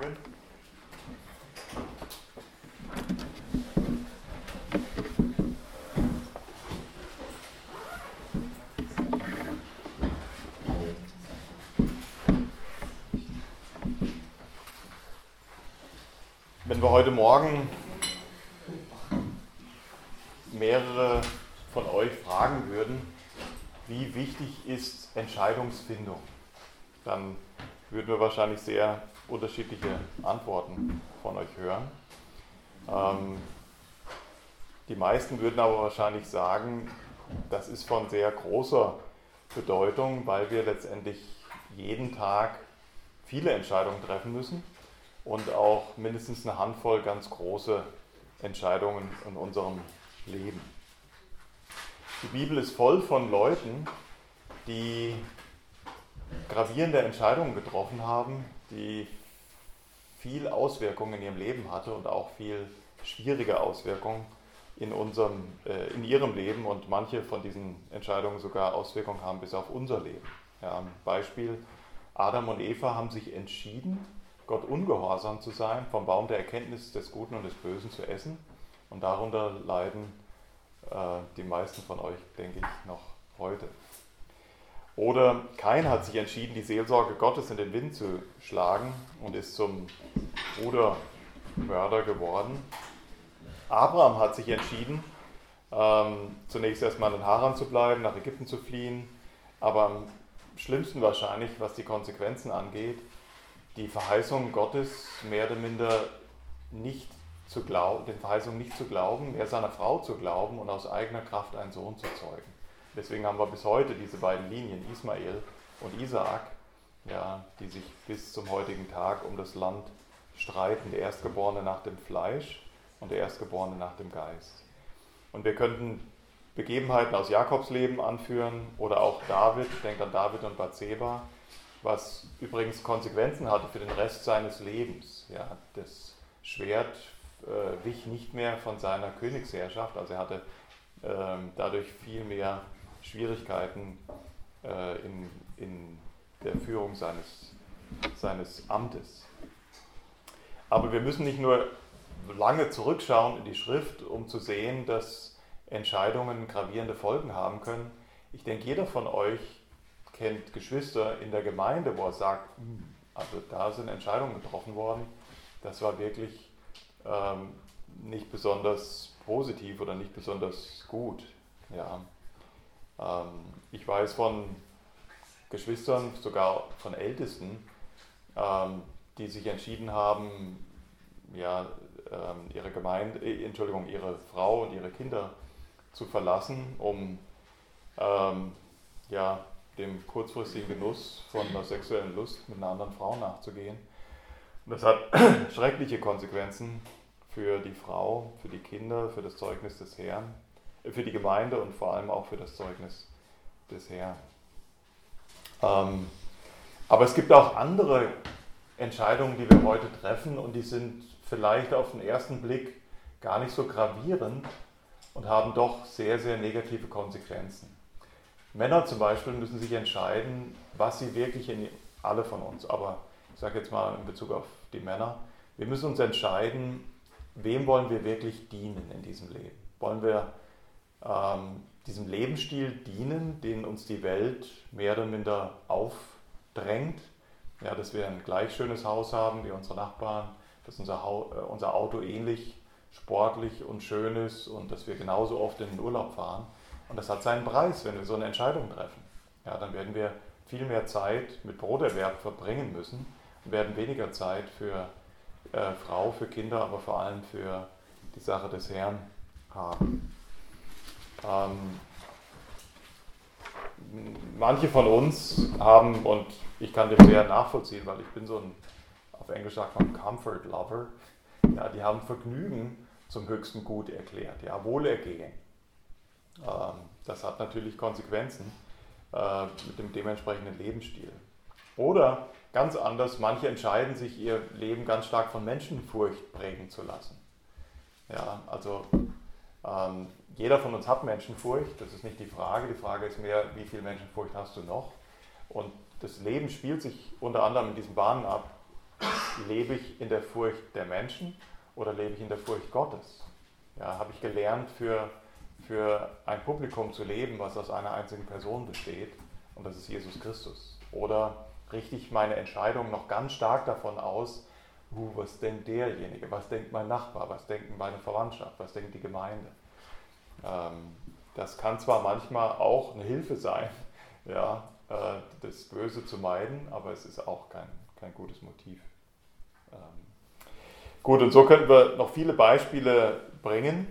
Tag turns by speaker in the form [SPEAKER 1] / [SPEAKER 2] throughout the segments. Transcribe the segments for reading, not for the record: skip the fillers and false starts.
[SPEAKER 1] Morgen. Wenn wir heute Morgen mehrere von euch fragen würden, wie wichtig ist Entscheidungsfindung, dann würden wir wahrscheinlich sehr unterschiedliche Antworten von euch hören. Die meisten würden aber wahrscheinlich sagen, das ist von sehr großer Bedeutung, weil wir letztendlich jeden Tag viele Entscheidungen treffen müssen und auch mindestens eine Handvoll ganz große Entscheidungen in unserem Leben. Die Bibel ist voll von Leuten, die gravierende Entscheidungen getroffen haben, die viel Auswirkungen in ihrem Leben hatte und auch viel schwierige Auswirkungen in ihrem Leben, und manche von diesen Entscheidungen sogar Auswirkungen haben bis auf unser Leben. Ja, Beispiel: Adam und Eva haben sich entschieden, Gott ungehorsam zu sein, vom Baum der Erkenntnis des Guten und des Bösen zu essen, und darunter leiden die meisten von euch, denke ich, noch heute. Oder Kain hat sich entschieden, die Seelsorge Gottes in den Wind zu schlagen und ist zum Brudermörder geworden. Abraham hat sich entschieden, zunächst erstmal in Haran zu bleiben, nach Ägypten zu fliehen, aber am schlimmsten wahrscheinlich, was die Konsequenzen angeht, die Verheißung Gottes mehr oder minder nicht zu glauben, den Verheißungen nicht zu glauben, mehr seiner Frau zu glauben und aus eigener Kraft einen Sohn zu zeugen. Deswegen haben wir bis heute diese beiden Linien, Ismael und Isaak, ja, die sich bis zum heutigen Tag um das Land streiten, der Erstgeborene nach dem Fleisch und der Erstgeborene nach dem Geist. Und wir könnten Begebenheiten aus Jakobs Leben anführen oder auch David, denkt an David und Bathseba, was übrigens Konsequenzen hatte für den Rest seines Lebens. Ja, das Schwert wich nicht mehr von seiner Königsherrschaft, also er hatte dadurch viel mehr Schwierigkeiten in der Führung seines Amtes. Aber wir müssen nicht nur lange zurückschauen in die Schrift, um zu sehen, dass Entscheidungen gravierende Folgen haben können. Ich denke, jeder von euch kennt Geschwister in der Gemeinde, wo er sagt, also da sind Entscheidungen getroffen worden, das war wirklich nicht besonders positiv oder nicht besonders gut. Ja. Ich weiß von Geschwistern, sogar von Ältesten, die sich entschieden haben, ja, ihre Frau und ihre Kinder zu verlassen, um dem kurzfristigen Genuss von einer sexuellen Lust mit einer anderen Frau nachzugehen. Und das hat schreckliche Konsequenzen für die Frau, für die Kinder, für das Zeugnis des Herrn, für die Gemeinde und vor allem auch für das Zeugnis des Herrn. Aber es gibt auch andere Entscheidungen, die wir heute treffen, und die sind vielleicht auf den ersten Blick gar nicht so gravierend und haben doch sehr, sehr negative Konsequenzen. Männer zum Beispiel müssen sich entscheiden, was sie wirklich alle von uns, aber ich sage jetzt mal in Bezug auf die Männer, wir müssen uns entscheiden, wem wollen wir wirklich dienen in diesem Leben? Wollen wir diesem Lebensstil dienen, den uns die Welt mehr oder minder aufdrängt? Ja, dass wir ein gleich schönes Haus haben wie unsere Nachbarn, dass unser Auto ähnlich sportlich und schön ist und dass wir genauso oft in den Urlaub fahren. Und das hat seinen Preis, wenn wir so eine Entscheidung treffen. Ja, dann werden wir viel mehr Zeit mit Broterwerb verbringen müssen und werden weniger Zeit für Frau, für Kinder, aber vor allem für die Sache des Herrn haben. Manche von uns haben, und ich kann dem sehr nachvollziehen, weil ich bin so ein, auf Englisch sagt man Comfort Lover, ja, die haben Vergnügen zum höchsten Gut erklärt, ja, Wohlergehen. Das hat natürlich Konsequenzen mit dem dementsprechenden Lebensstil. Oder ganz anders, manche entscheiden sich, ihr Leben ganz stark von Menschenfurcht prägen zu lassen. Ja, also jeder von uns hat Menschenfurcht, das ist nicht die Frage. Die Frage ist mehr, wie viel Menschenfurcht hast du noch? Und das Leben spielt sich unter anderem in diesen Bahnen ab, lebe ich in der Furcht der Menschen oder lebe ich in der Furcht Gottes? Ja, habe ich gelernt, für ein Publikum zu leben, was aus einer einzigen Person besteht, und das ist Jesus Christus? Oder richte ich meine Entscheidung noch ganz stark davon aus, was denkt derjenige, was denkt mein Nachbar, was denkt meine Verwandtschaft, was denkt die Gemeinde? Das kann zwar manchmal auch eine Hilfe sein, ja, das Böse zu meiden, aber es ist auch kein gutes Motiv. Gut, und so könnten wir noch viele Beispiele bringen.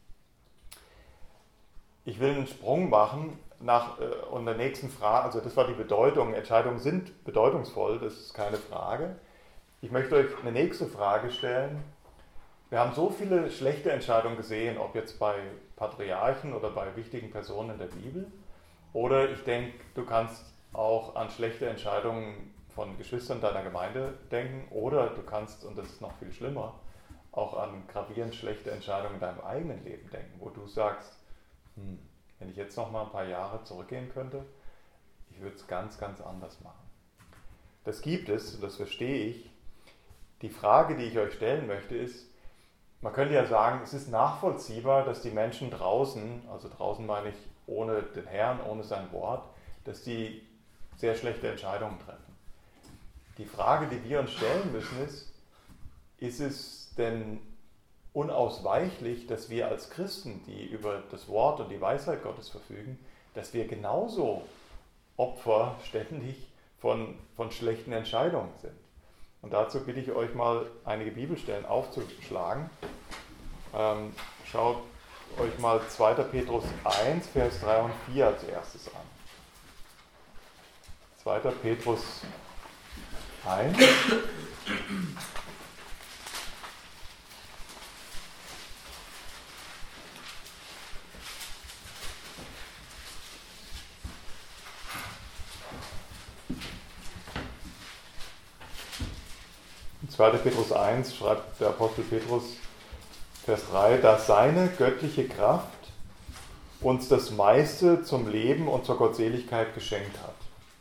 [SPEAKER 1] Ich will einen Sprung machen und der nächsten Frage, also das war die Bedeutung, Entscheidungen sind bedeutungsvoll, das ist keine Frage. Ich möchte euch eine nächste Frage stellen. Wir haben so viele schlechte Entscheidungen gesehen, ob jetzt bei Patriarchen oder bei wichtigen Personen in der Bibel. Oder ich denke, du kannst auch an schlechte Entscheidungen von Geschwistern deiner Gemeinde denken. Oder du kannst, und das ist noch viel schlimmer, auch an gravierend schlechte Entscheidungen in deinem eigenen Leben denken, wo du sagst, wenn ich jetzt noch mal ein paar Jahre zurückgehen könnte, ich würde es ganz, ganz anders machen. Das gibt es, und das verstehe ich. Die Frage, die ich euch stellen möchte, ist, man könnte ja sagen, es ist nachvollziehbar, dass die Menschen draußen, also draußen meine ich ohne den Herrn, ohne sein Wort, dass die sehr schlechte Entscheidungen treffen. Die Frage, die wir uns stellen müssen, ist es denn unausweichlich, dass wir als Christen, die über das Wort und die Weisheit Gottes verfügen, dass wir genauso Opfer ständig von schlechten Entscheidungen sind? Und dazu bitte ich euch mal, einige Bibelstellen aufzuschlagen. Schaut euch mal 2. Petrus 1, Vers 3 und 4 als erstes an. 2. Petrus 1. In 2. Petrus 1 schreibt der Apostel Petrus, Vers 3, dass seine göttliche Kraft uns das meiste zum Leben und zur Gottseligkeit geschenkt hat.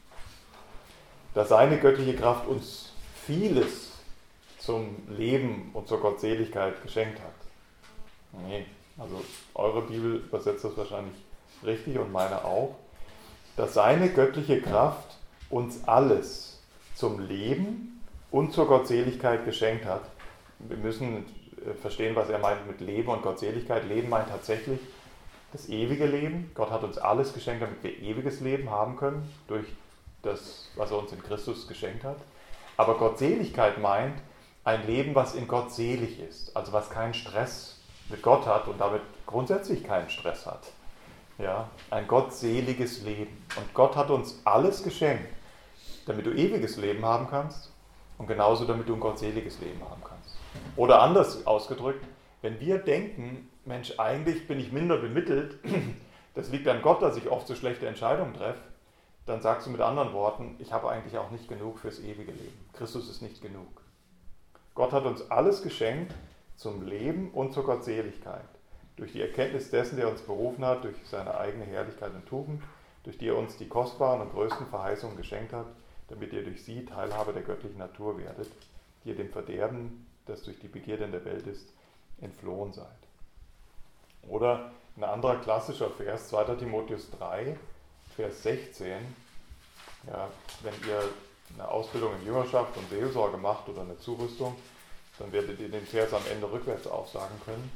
[SPEAKER 1] Dass seine göttliche Kraft uns vieles zum Leben und zur Gottseligkeit geschenkt hat. Nee, also eure Bibel übersetzt das wahrscheinlich richtig und meine auch. Dass seine göttliche Kraft uns alles zum Leben und zur Gottseligkeit geschenkt hat. Wir müssen verstehen, was er meint mit Leben und Gottseligkeit. Leben meint tatsächlich das ewige Leben. Gott hat uns alles geschenkt, damit wir ewiges Leben haben können, durch das, was er uns in Christus geschenkt hat. Aber Gottseligkeit meint ein Leben, was in Gott selig ist, also was keinen Stress mit Gott hat und damit grundsätzlich keinen Stress hat. Ja, ein gottseliges Leben. Und Gott hat uns alles geschenkt, damit du ewiges Leben haben kannst und genauso damit du ein gottseliges Leben haben kannst. Oder anders ausgedrückt, wenn wir denken, Mensch, eigentlich bin ich minder bemittelt, das liegt an Gott, dass ich oft so schlechte Entscheidungen treffe, dann sagst du mit anderen Worten, ich habe eigentlich auch nicht genug fürs ewige Leben. Christus ist nicht genug. Gott hat uns alles geschenkt zum Leben und zur Gottseligkeit. Durch die Erkenntnis dessen, der uns berufen hat, durch seine eigene Herrlichkeit und Tugend, durch die er uns die kostbaren und größten Verheißungen geschenkt hat, damit ihr durch sie Teilhabe der göttlichen Natur werdet, die ihr dem Verderben, das durch die Begierde in der Welt ist, entflohen seid. Oder ein anderer klassischer Vers, 2. Timotheus 3, Vers 16. Ja, wenn ihr eine Ausbildung in Jüngerschaft und Seelsorge macht oder eine Zurüstung, dann werdet ihr den Vers am Ende rückwärts aufsagen können.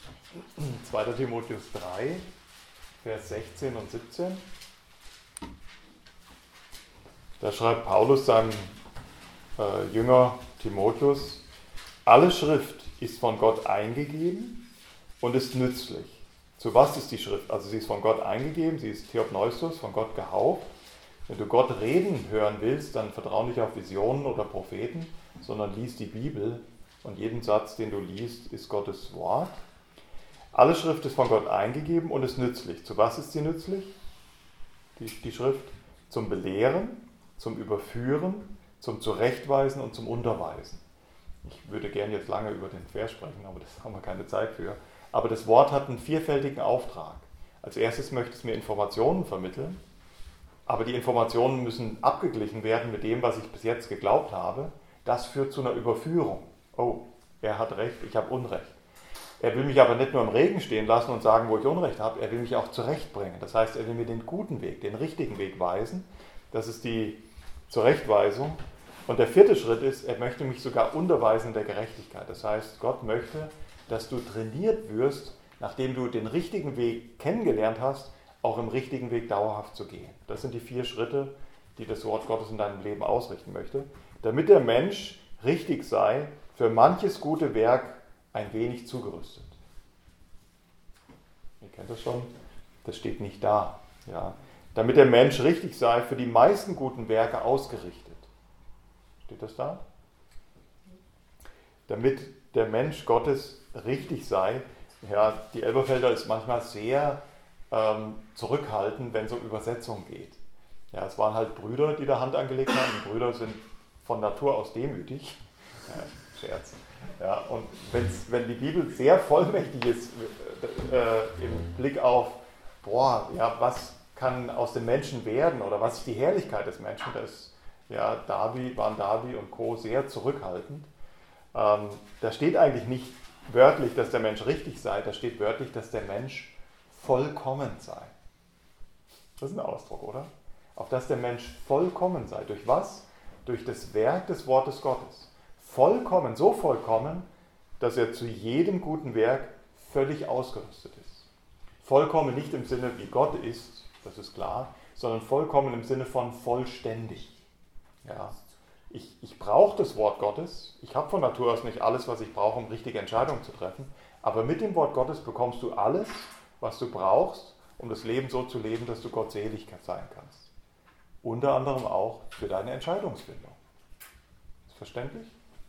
[SPEAKER 1] 2. Timotheus 3, Vers 16 und 17. Da schreibt Paulus seinem Jünger Timotheus, alle Schrift ist von Gott eingegeben und ist nützlich. Zu was ist die Schrift? Also sie ist von Gott eingegeben, sie ist Theopneustos, von Gott gehaucht. Wenn du Gott reden hören willst, dann vertrau nicht auf Visionen oder Propheten, sondern lies die Bibel und jeden Satz, den du liest, ist Gottes Wort. Alle Schrift ist von Gott eingegeben und ist nützlich. Zu was ist sie nützlich? Die Schrift zum Belehren, zum Überführen, zum Zurechtweisen und zum Unterweisen. Ich würde gerne jetzt lange über den Vers sprechen, aber das haben wir keine Zeit für. Aber das Wort hat einen vielfältigen Auftrag. Als erstes möchte es mir Informationen vermitteln, aber die Informationen müssen abgeglichen werden mit dem, was ich bis jetzt geglaubt habe, das führt zu einer Überführung. Oh, er hat Recht, ich habe Unrecht. Er will mich aber nicht nur im Regen stehen lassen und sagen, wo ich Unrecht habe, er will mich auch zurechtbringen. Das heißt, er will mir den guten Weg, den richtigen Weg weisen. Das ist die Zurechtweisung. Und der vierte Schritt ist, er möchte mich sogar unterweisen in der Gerechtigkeit. Das heißt, Gott möchte, dass du trainiert wirst, nachdem du den richtigen Weg kennengelernt hast, auch im richtigen Weg dauerhaft zu gehen. Das sind die 4 Schritte, die das Wort Gottes in deinem Leben ausrichten möchte, damit der Mensch richtig sei, für manches gute Werk ein wenig zugerüstet. Ihr kennt das schon, das steht nicht da. Ja. Damit der Mensch richtig sei, für die meisten guten Werke ausgerichtet. Steht das da? Damit der Mensch Gottes richtig sei. Ja, die Elberfelder ist manchmal sehr zurückhaltend, wenn es um Übersetzung geht. Ja, es waren halt Brüder, die da Hand angelegt haben. Die Brüder sind von Natur aus demütig. Ja, Scherz. Ja, und wenn die Bibel sehr vollmächtig ist im Blick auf, was kann aus dem Menschen werden oder was ist die Herrlichkeit des Menschen, waren Davi und Co. sehr zurückhaltend. Da steht eigentlich nicht wörtlich, dass der Mensch richtig sei, da steht wörtlich, dass der Mensch vollkommen sei. Das ist ein Ausdruck, oder? Auf dass der Mensch vollkommen sei. Durch was? Durch das Werk des Wortes Gottes. Vollkommen, so vollkommen, dass er zu jedem guten Werk völlig ausgerüstet ist. Vollkommen nicht im Sinne, wie Gott ist, das ist klar, sondern vollkommen im Sinne von vollständig. Ja. Ich brauche das Wort Gottes. Ich habe von Natur aus nicht alles, was ich brauche, um richtige Entscheidungen zu treffen. Aber mit dem Wort Gottes bekommst du alles, was du brauchst, um das Leben so zu leben, dass du gottselig sein kannst. Unter anderem auch für deine Entscheidungsfindung. Ist verständlich?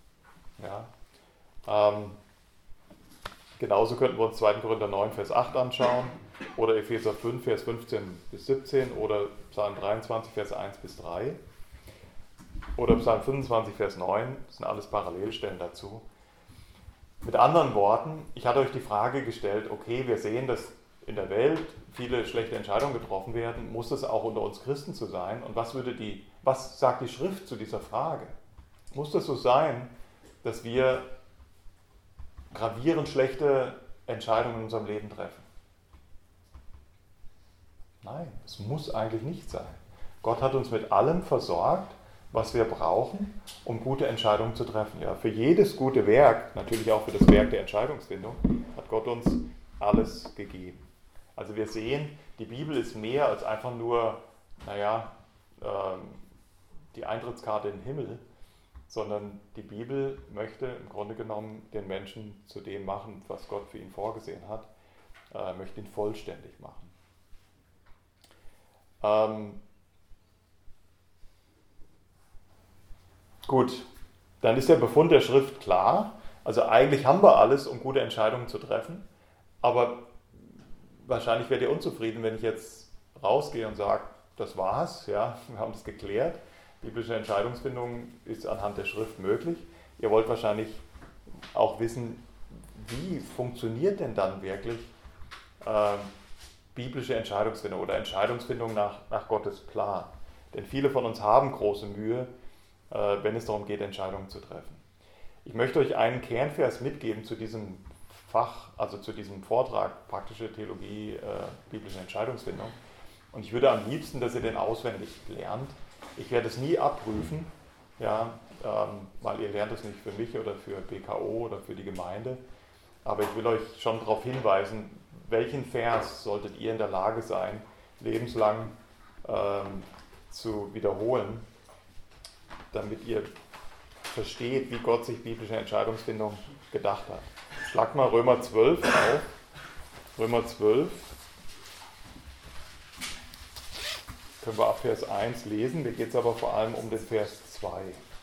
[SPEAKER 1] Ja. Genauso könnten wir uns 2. Korinther 9, Vers 8 anschauen oder Epheser 5, Vers 15 bis 17 oder Psalm 23, Vers 1 bis 3 oder Psalm 25, Vers 9. Das sind alles Parallelstellen dazu. Mit anderen Worten, ich hatte euch die Frage gestellt, okay, wir sehen, dass in der Welt viele schlechte Entscheidungen getroffen werden. Muss es auch unter uns Christen so sein? Und was sagt die Schrift zu dieser Frage? Muss das so sein, dass wir gravierend schlechte Entscheidungen in unserem Leben treffen? Nein, es muss eigentlich nicht sein. Gott hat uns mit allem versorgt, was wir brauchen, um gute Entscheidungen zu treffen. Ja, für jedes gute Werk, natürlich auch für das Werk der Entscheidungsfindung, hat Gott uns alles gegeben. Also wir sehen, die Bibel ist mehr als einfach nur, die Eintrittskarte in den Himmel, sondern die Bibel möchte im Grunde genommen den Menschen zu dem machen, was Gott für ihn vorgesehen hat, möchte ihn vollständig machen. Gut, dann ist der Befund der Schrift klar. Also eigentlich haben wir alles, um gute Entscheidungen zu treffen, aber wahrscheinlich werdet ihr unzufrieden, wenn ich jetzt rausgehe und sage, das war's, ja, wir haben es geklärt. Biblische Entscheidungsfindung ist anhand der Schrift möglich. Ihr wollt wahrscheinlich auch wissen, wie funktioniert denn dann wirklich biblische Entscheidungsfindung oder Entscheidungsfindung nach Gottes Plan. Denn viele von uns haben große Mühe, wenn es darum geht, Entscheidungen zu treffen. Ich möchte euch einen Kernvers mitgeben zu diesem Fach, also zu diesem Vortrag, praktische Theologie, biblische Entscheidungsfindung. Und ich würde am liebsten, dass ihr den auswendig lernt. Ich werde es nie abprüfen, ja, weil ihr lernt es nicht für mich oder für BKO oder für die Gemeinde. Aber ich will euch schon darauf hinweisen, welchen Vers solltet ihr in der Lage sein, lebenslang zu wiederholen, damit ihr versteht, wie Gott sich biblische Entscheidungsfindung gedacht hat. Schlag mal Römer 12 auf. Römer 12. Können wir ab Vers 1 lesen. Mir geht es aber vor allem um den Vers 2.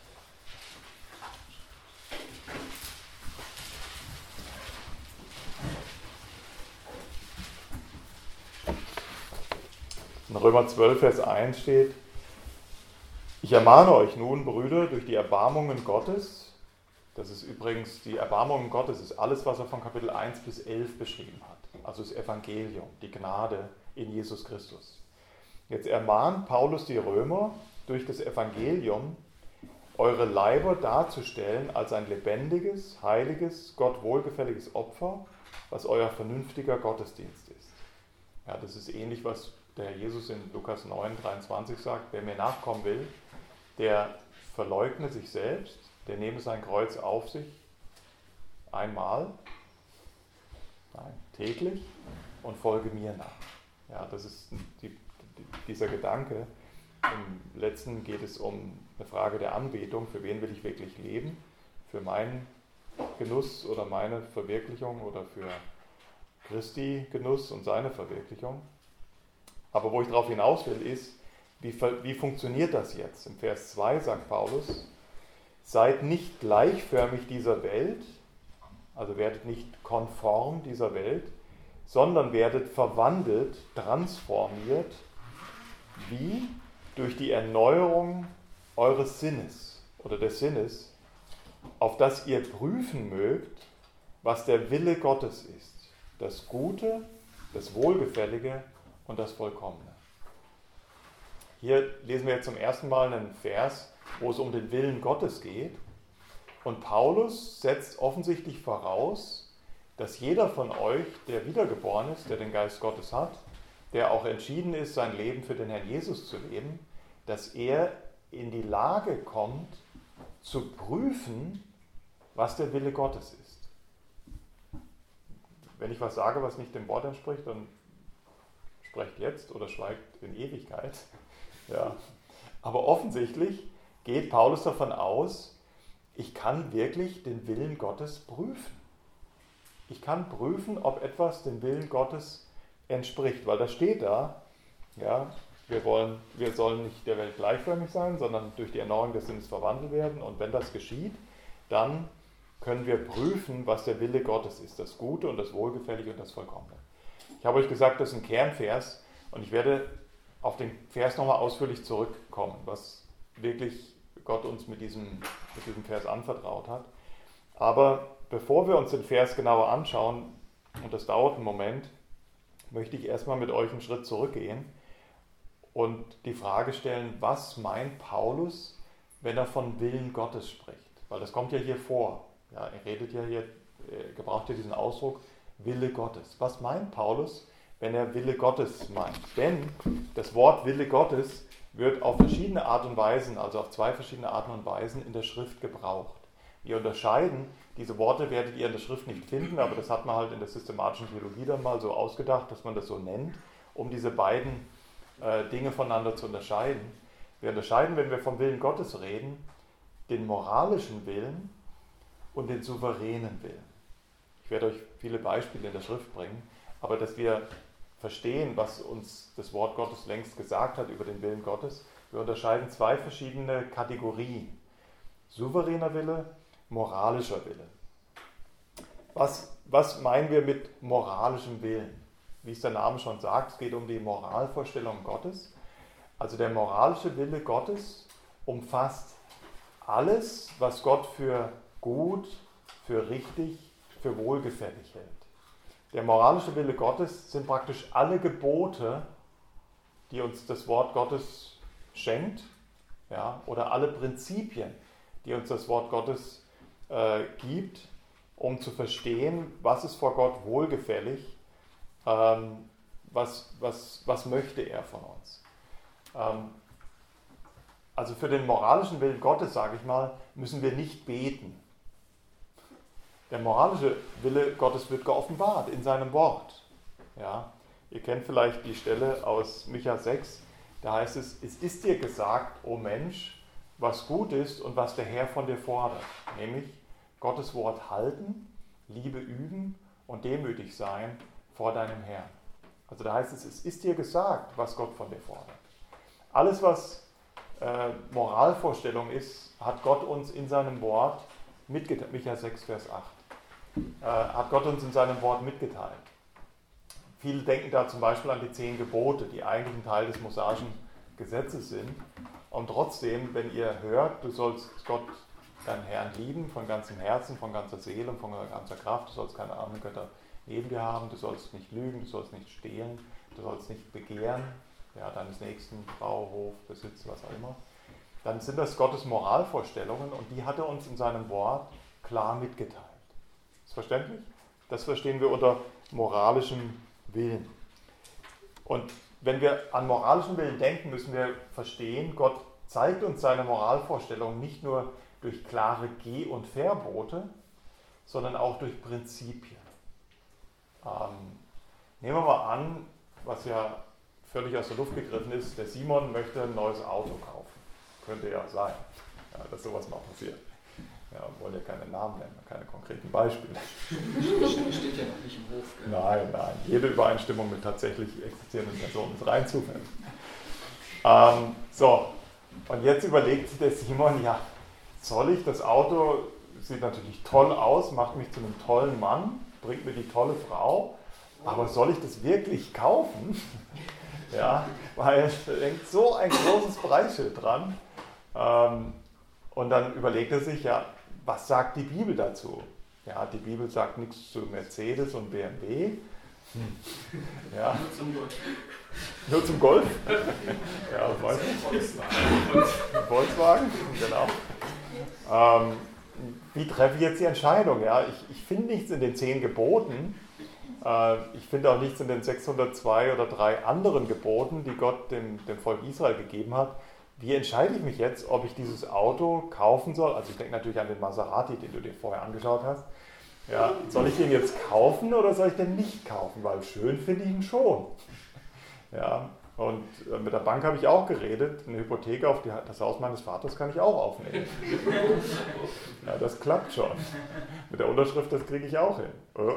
[SPEAKER 1] In Römer 12, Vers 1 steht: Ich ermahne euch nun, Brüder, durch die Erbarmungen Gottes, das ist übrigens, die Erbarmungen Gottes ist alles, was er von Kapitel 1 bis 11 beschrieben hat. Also das Evangelium, die Gnade in Jesus Christus. Jetzt ermahnt Paulus die Römer durch das Evangelium, eure Leiber darzustellen als ein lebendiges, heiliges, Gott wohlgefälliges Opfer, was euer vernünftiger Gottesdienst ist. Ja, das ist ähnlich, was der Herr Jesus in Lukas 9,23 sagt. Wer mir nachkommen will, der verleugne sich selbst, der nehme sein Kreuz auf sich, einmal, täglich, und folge mir nach. Ja, das ist dieser Gedanke. Im letzten geht es um eine Frage der Anbetung. Für wen will ich wirklich leben? Für meinen Genuss oder meine Verwirklichung oder für Christi Genuss und seine Verwirklichung? Aber wo ich darauf hinaus will, ist, wie funktioniert das jetzt? Im Vers 2 sagt Paulus, seid nicht gleichförmig dieser Welt, also werdet nicht konform dieser Welt, sondern werdet verwandelt, transformiert, wie? Durch die Erneuerung eures Sinnes oder des Sinnes, auf das ihr prüfen mögt, was der Wille Gottes ist, das Gute, das Wohlgefällige und das Vollkommene. Hier lesen wir jetzt zum ersten Mal einen Vers, wo es um den Willen Gottes geht. Und Paulus setzt offensichtlich voraus, dass jeder von euch, der wiedergeboren ist, der den Geist Gottes hat, der auch entschieden ist, sein Leben für den Herrn Jesus zu leben, dass er in die Lage kommt, zu prüfen, was der Wille Gottes ist. Wenn ich was sage, was nicht dem Wort entspricht, dann sprecht jetzt oder schweigt in Ewigkeit. Ja. Aber offensichtlich geht Paulus davon aus, ich kann wirklich den Willen Gottes prüfen. Ich kann prüfen, ob etwas dem Willen Gottes entspricht, weil das steht da, ja, wir sollen nicht der Welt gleichförmig sein, sondern durch die Erneuerung des Sinnes verwandelt werden. Und wenn das geschieht, dann können wir prüfen, was der Wille Gottes ist, das Gute und das Wohlgefällige und das Vollkommene. Ich habe euch gesagt, das ist ein Kernvers und ich werde auf den Vers nochmal ausführlich zurückkommen, was wirklich Gott uns mit diesem Vers anvertraut hat. Aber bevor wir uns den Vers genauer anschauen, und das dauert einen Moment, möchte ich erstmal mit euch einen Schritt zurückgehen und die Frage stellen, was meint Paulus, wenn er von Willen Gottes spricht? Weil das kommt ja hier vor. Ja, er gebraucht ja diesen Ausdruck Wille Gottes. Was meint Paulus, wenn er Wille Gottes meint? Denn das Wort Wille Gottes wird auf verschiedene Art und Weisen, also auf zwei verschiedene Arten und Weisen in der Schrift gebraucht. Wir unterscheiden, diese Worte werdet ihr in der Schrift nicht finden, aber das hat man halt in der systematischen Theologie dann mal so ausgedacht, dass man das so nennt, um diese beiden Dinge voneinander zu unterscheiden. Wir unterscheiden, wenn wir vom Willen Gottes reden, den moralischen Willen und den souveränen Willen. Ich werde euch viele Beispiele in der Schrift bringen, aber dass wir verstehen, was uns das Wort Gottes längst gesagt hat über den Willen Gottes, wir unterscheiden zwei verschiedene Kategorien. Souveräner Wille, moralischer Wille. Was meinen wir mit moralischem Willen? Wie es der Name schon sagt, es geht um die Moralvorstellung Gottes. Also der moralische Wille Gottes umfasst alles, was Gott für gut, für richtig, für wohlgefällig hält. Der moralische Wille Gottes sind praktisch alle Gebote, die uns das Wort Gottes schenkt, ja, oder alle Prinzipien, die uns das Wort Gottes gibt, um zu verstehen, was ist vor Gott wohlgefällig, was möchte er von uns. Also für den moralischen Willen Gottes, sage ich mal, müssen wir nicht beten. Der moralische Wille Gottes wird geoffenbart in seinem Wort. Ja, ihr kennt vielleicht die Stelle aus Micha 6, da heißt es, es ist dir gesagt, o Mensch, was gut ist und was der Herr von dir fordert, nämlich Gottes Wort halten, Liebe üben und demütig sein vor deinem Herrn. Also da heißt es, es ist dir gesagt, was Gott von dir fordert. Alles, was Moralvorstellung ist, hat Gott uns in seinem Wort mitgeteilt. Micha 6, Vers 8. Hat Gott uns in seinem Wort mitgeteilt. Viele denken da zum Beispiel an die 10 Gebote, die eigentlich ein Teil des mosaischen Gesetzes sind. Und trotzdem, wenn ihr hört, du sollst Gott, deinen Herrn, lieben, von ganzem Herzen, von ganzer Seele und von ganzer Kraft, du sollst keine anderen Götter neben dir haben, du sollst nicht lügen, du sollst nicht stehlen, du sollst nicht begehren, ja, deines Nächsten, Frau, Hof, Besitz, was auch immer. dann sind das Gottes Moralvorstellungen und die hat er uns in seinem Wort klar mitgeteilt. Ist verständlich? Das verstehen wir unter moralischem Willen. Und wenn wir an moralischen Willen denken, müssen wir verstehen, Gott zeigt uns seine Moralvorstellungen nicht nur durch klare Geh- und Verbote, sondern auch durch Prinzipien. Nehmen wir mal an, was ja völlig aus der Luft gegriffen ist, der Simon möchte ein neues Auto kaufen. Könnte ja sein, ja, dass sowas mal passiert. Ja, wir wollen ja keine Namen nennen, keine konkreten Beispiele.
[SPEAKER 2] Steht ja noch nicht im Hof. Gell?
[SPEAKER 1] Nein, jede Übereinstimmung mit tatsächlich existierenden Personen ist rein zufällig. So, und jetzt überlegt sich der Simon, ja, soll ich das Auto, sieht natürlich toll aus, macht mich zu einem tollen Mann, bringt mir die tolle Frau, aber soll ich das wirklich kaufen? Ja, weil da hängt so ein großes Preisschild dran. Und dann überlegt er sich, ja, was sagt die Bibel dazu? Ja, die Bibel sagt nichts zu Mercedes und BMW. Ja.
[SPEAKER 2] Nur zum Golf.
[SPEAKER 1] Nur zum Golf? Ja, Volkswagen, genau. Wie treffe ich jetzt die Entscheidung? Ja, ich finde nichts in den 10 Geboten. Ich finde auch nichts in den 602 oder 3 anderen Geboten, die Gott dem Volk Israel gegeben hat. Wie entscheide ich mich jetzt, ob ich dieses Auto kaufen soll? Also ich denke natürlich an den Maserati, den du dir vorher angeschaut hast. Ja, soll ich den jetzt kaufen oder soll ich den nicht kaufen? Weil schön finde ich ihn schon. Ja, und mit der Bank habe ich auch geredet. Eine Hypothek auf das Haus meines Vaters kann ich auch aufnehmen. Ja, das klappt schon. Mit der Unterschrift, das kriege ich auch hin.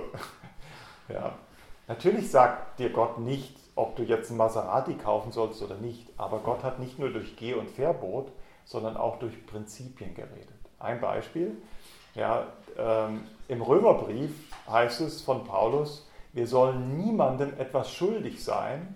[SPEAKER 1] Ja. Natürlich sagt dir Gott nicht, ob du jetzt einen Maserati kaufen sollst oder nicht. Aber Gott hat nicht nur durch Geh- und Verbot, sondern auch durch Prinzipien geredet. Ein Beispiel. Ja, im Römerbrief heißt es von Paulus, wir sollen niemandem etwas schuldig sein,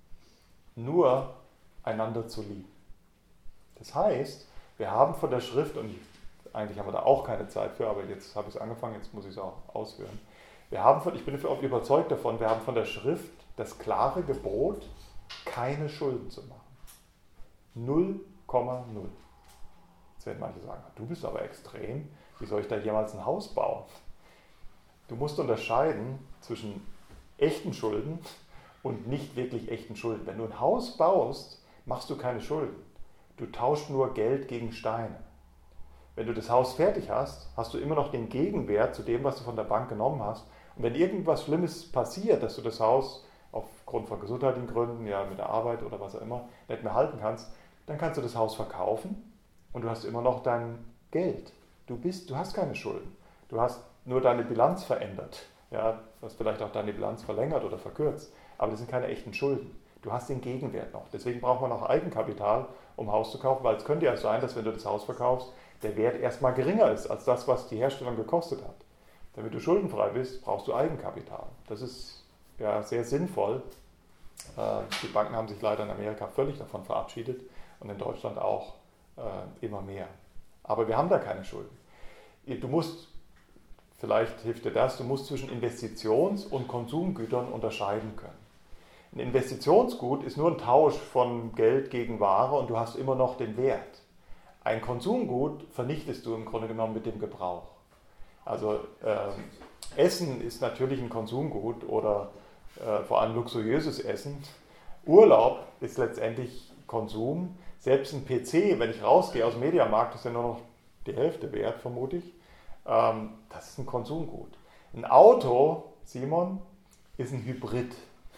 [SPEAKER 1] nur einander zu lieben. Das heißt, wir haben von der Schrift, und eigentlich haben wir da auch keine Zeit für, aber jetzt habe ich es angefangen, jetzt muss ich es auch ausführen. Ich bin überzeugt davon, wir haben von der Schrift das klare Gebot, keine Schulden zu machen. 0,0. Jetzt werden manche sagen, du bist aber extrem, wie soll ich da jemals ein Haus bauen? Du musst unterscheiden zwischen echten Schulden und nicht wirklich echten Schulden. Wenn du ein Haus baust, machst du keine Schulden. Du tauschst nur Geld gegen Steine. Wenn du das Haus fertig hast, hast du immer noch den Gegenwert zu dem, was du von der Bank genommen hast. Und wenn irgendwas Schlimmes passiert, dass du das Haus aufgrund von gesundheitlichen Gründen, ja mit der Arbeit oder was auch immer, nicht mehr halten kannst, dann kannst du das Haus verkaufen und du hast immer noch dein Geld. Du hast keine Schulden. Du hast nur deine Bilanz verändert. Ja, du hast vielleicht auch deine Bilanz verlängert oder verkürzt. Aber das sind keine echten Schulden. Du hast den Gegenwert noch. Deswegen braucht man auch Eigenkapital, um ein Haus zu kaufen, weil es könnte ja sein, dass wenn du das Haus verkaufst, der Wert erstmal geringer ist als das, was die Herstellung gekostet hat. Damit du schuldenfrei bist, brauchst du Eigenkapital. Das ist ja sehr sinnvoll. Die Banken haben sich leider in Amerika völlig davon verabschiedet und in Deutschland auch immer mehr. Aber wir haben da keine Schulden. Du musst, vielleicht hilft dir das, du musst zwischen Investitions- und Konsumgütern unterscheiden können. Ein Investitionsgut ist nur ein Tausch von Geld gegen Ware und du hast immer noch den Wert. Ein Konsumgut vernichtest du im Grunde genommen mit dem Gebrauch. Also Essen ist natürlich ein Konsumgut oder vor allem luxuriöses Essen. Urlaub ist letztendlich Konsum. Selbst ein PC, wenn ich rausgehe aus dem Mediamarkt, ist ja nur noch die Hälfte wert, vermute ich. Das ist ein Konsumgut. Ein Auto, Simon, ist ein Hybrid.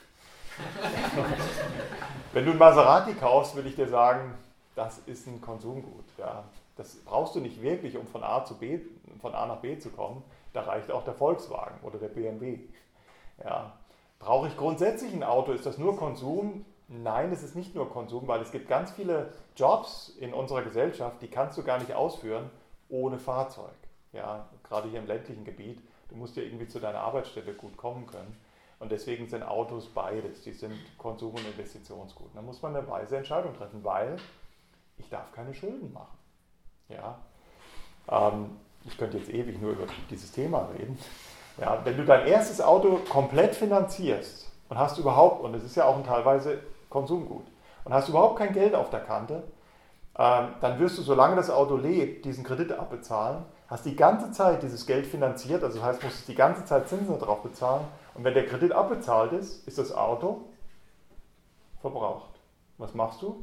[SPEAKER 1] Wenn du ein Maserati kaufst, würde ich dir sagen, das ist ein Konsumgut. Ja. Das brauchst du nicht wirklich, um von A nach B zu kommen. Da reicht auch der Volkswagen oder der BMW. Ja. Brauche ich grundsätzlich ein Auto? Ist das nur Konsum? Nein, es ist nicht nur Konsum, weil es gibt ganz viele Jobs in unserer Gesellschaft, die kannst du gar nicht ausführen ohne Fahrzeug. Ja, gerade hier im ländlichen Gebiet, du musst ja irgendwie zu deiner Arbeitsstelle gut kommen können. Und deswegen sind Autos beides, die sind Konsum- und Investitionsgut. Da muss man eine weise Entscheidung treffen, weil ich darf keine Schulden machen. Ja, ich könnte jetzt ewig nur über dieses Thema reden. Ja, wenn du dein erstes Auto komplett finanzierst und hast überhaupt, und es ist ja auch teilweise Konsumgut, und hast überhaupt kein Geld auf der Kante, dann wirst du, solange das Auto lebt, diesen Kredit abbezahlen, hast die ganze Zeit dieses Geld finanziert, also das heißt, musst du die ganze Zeit Zinsen darauf bezahlen. Und wenn der Kredit abbezahlt ist, ist das Auto verbraucht. Was machst du?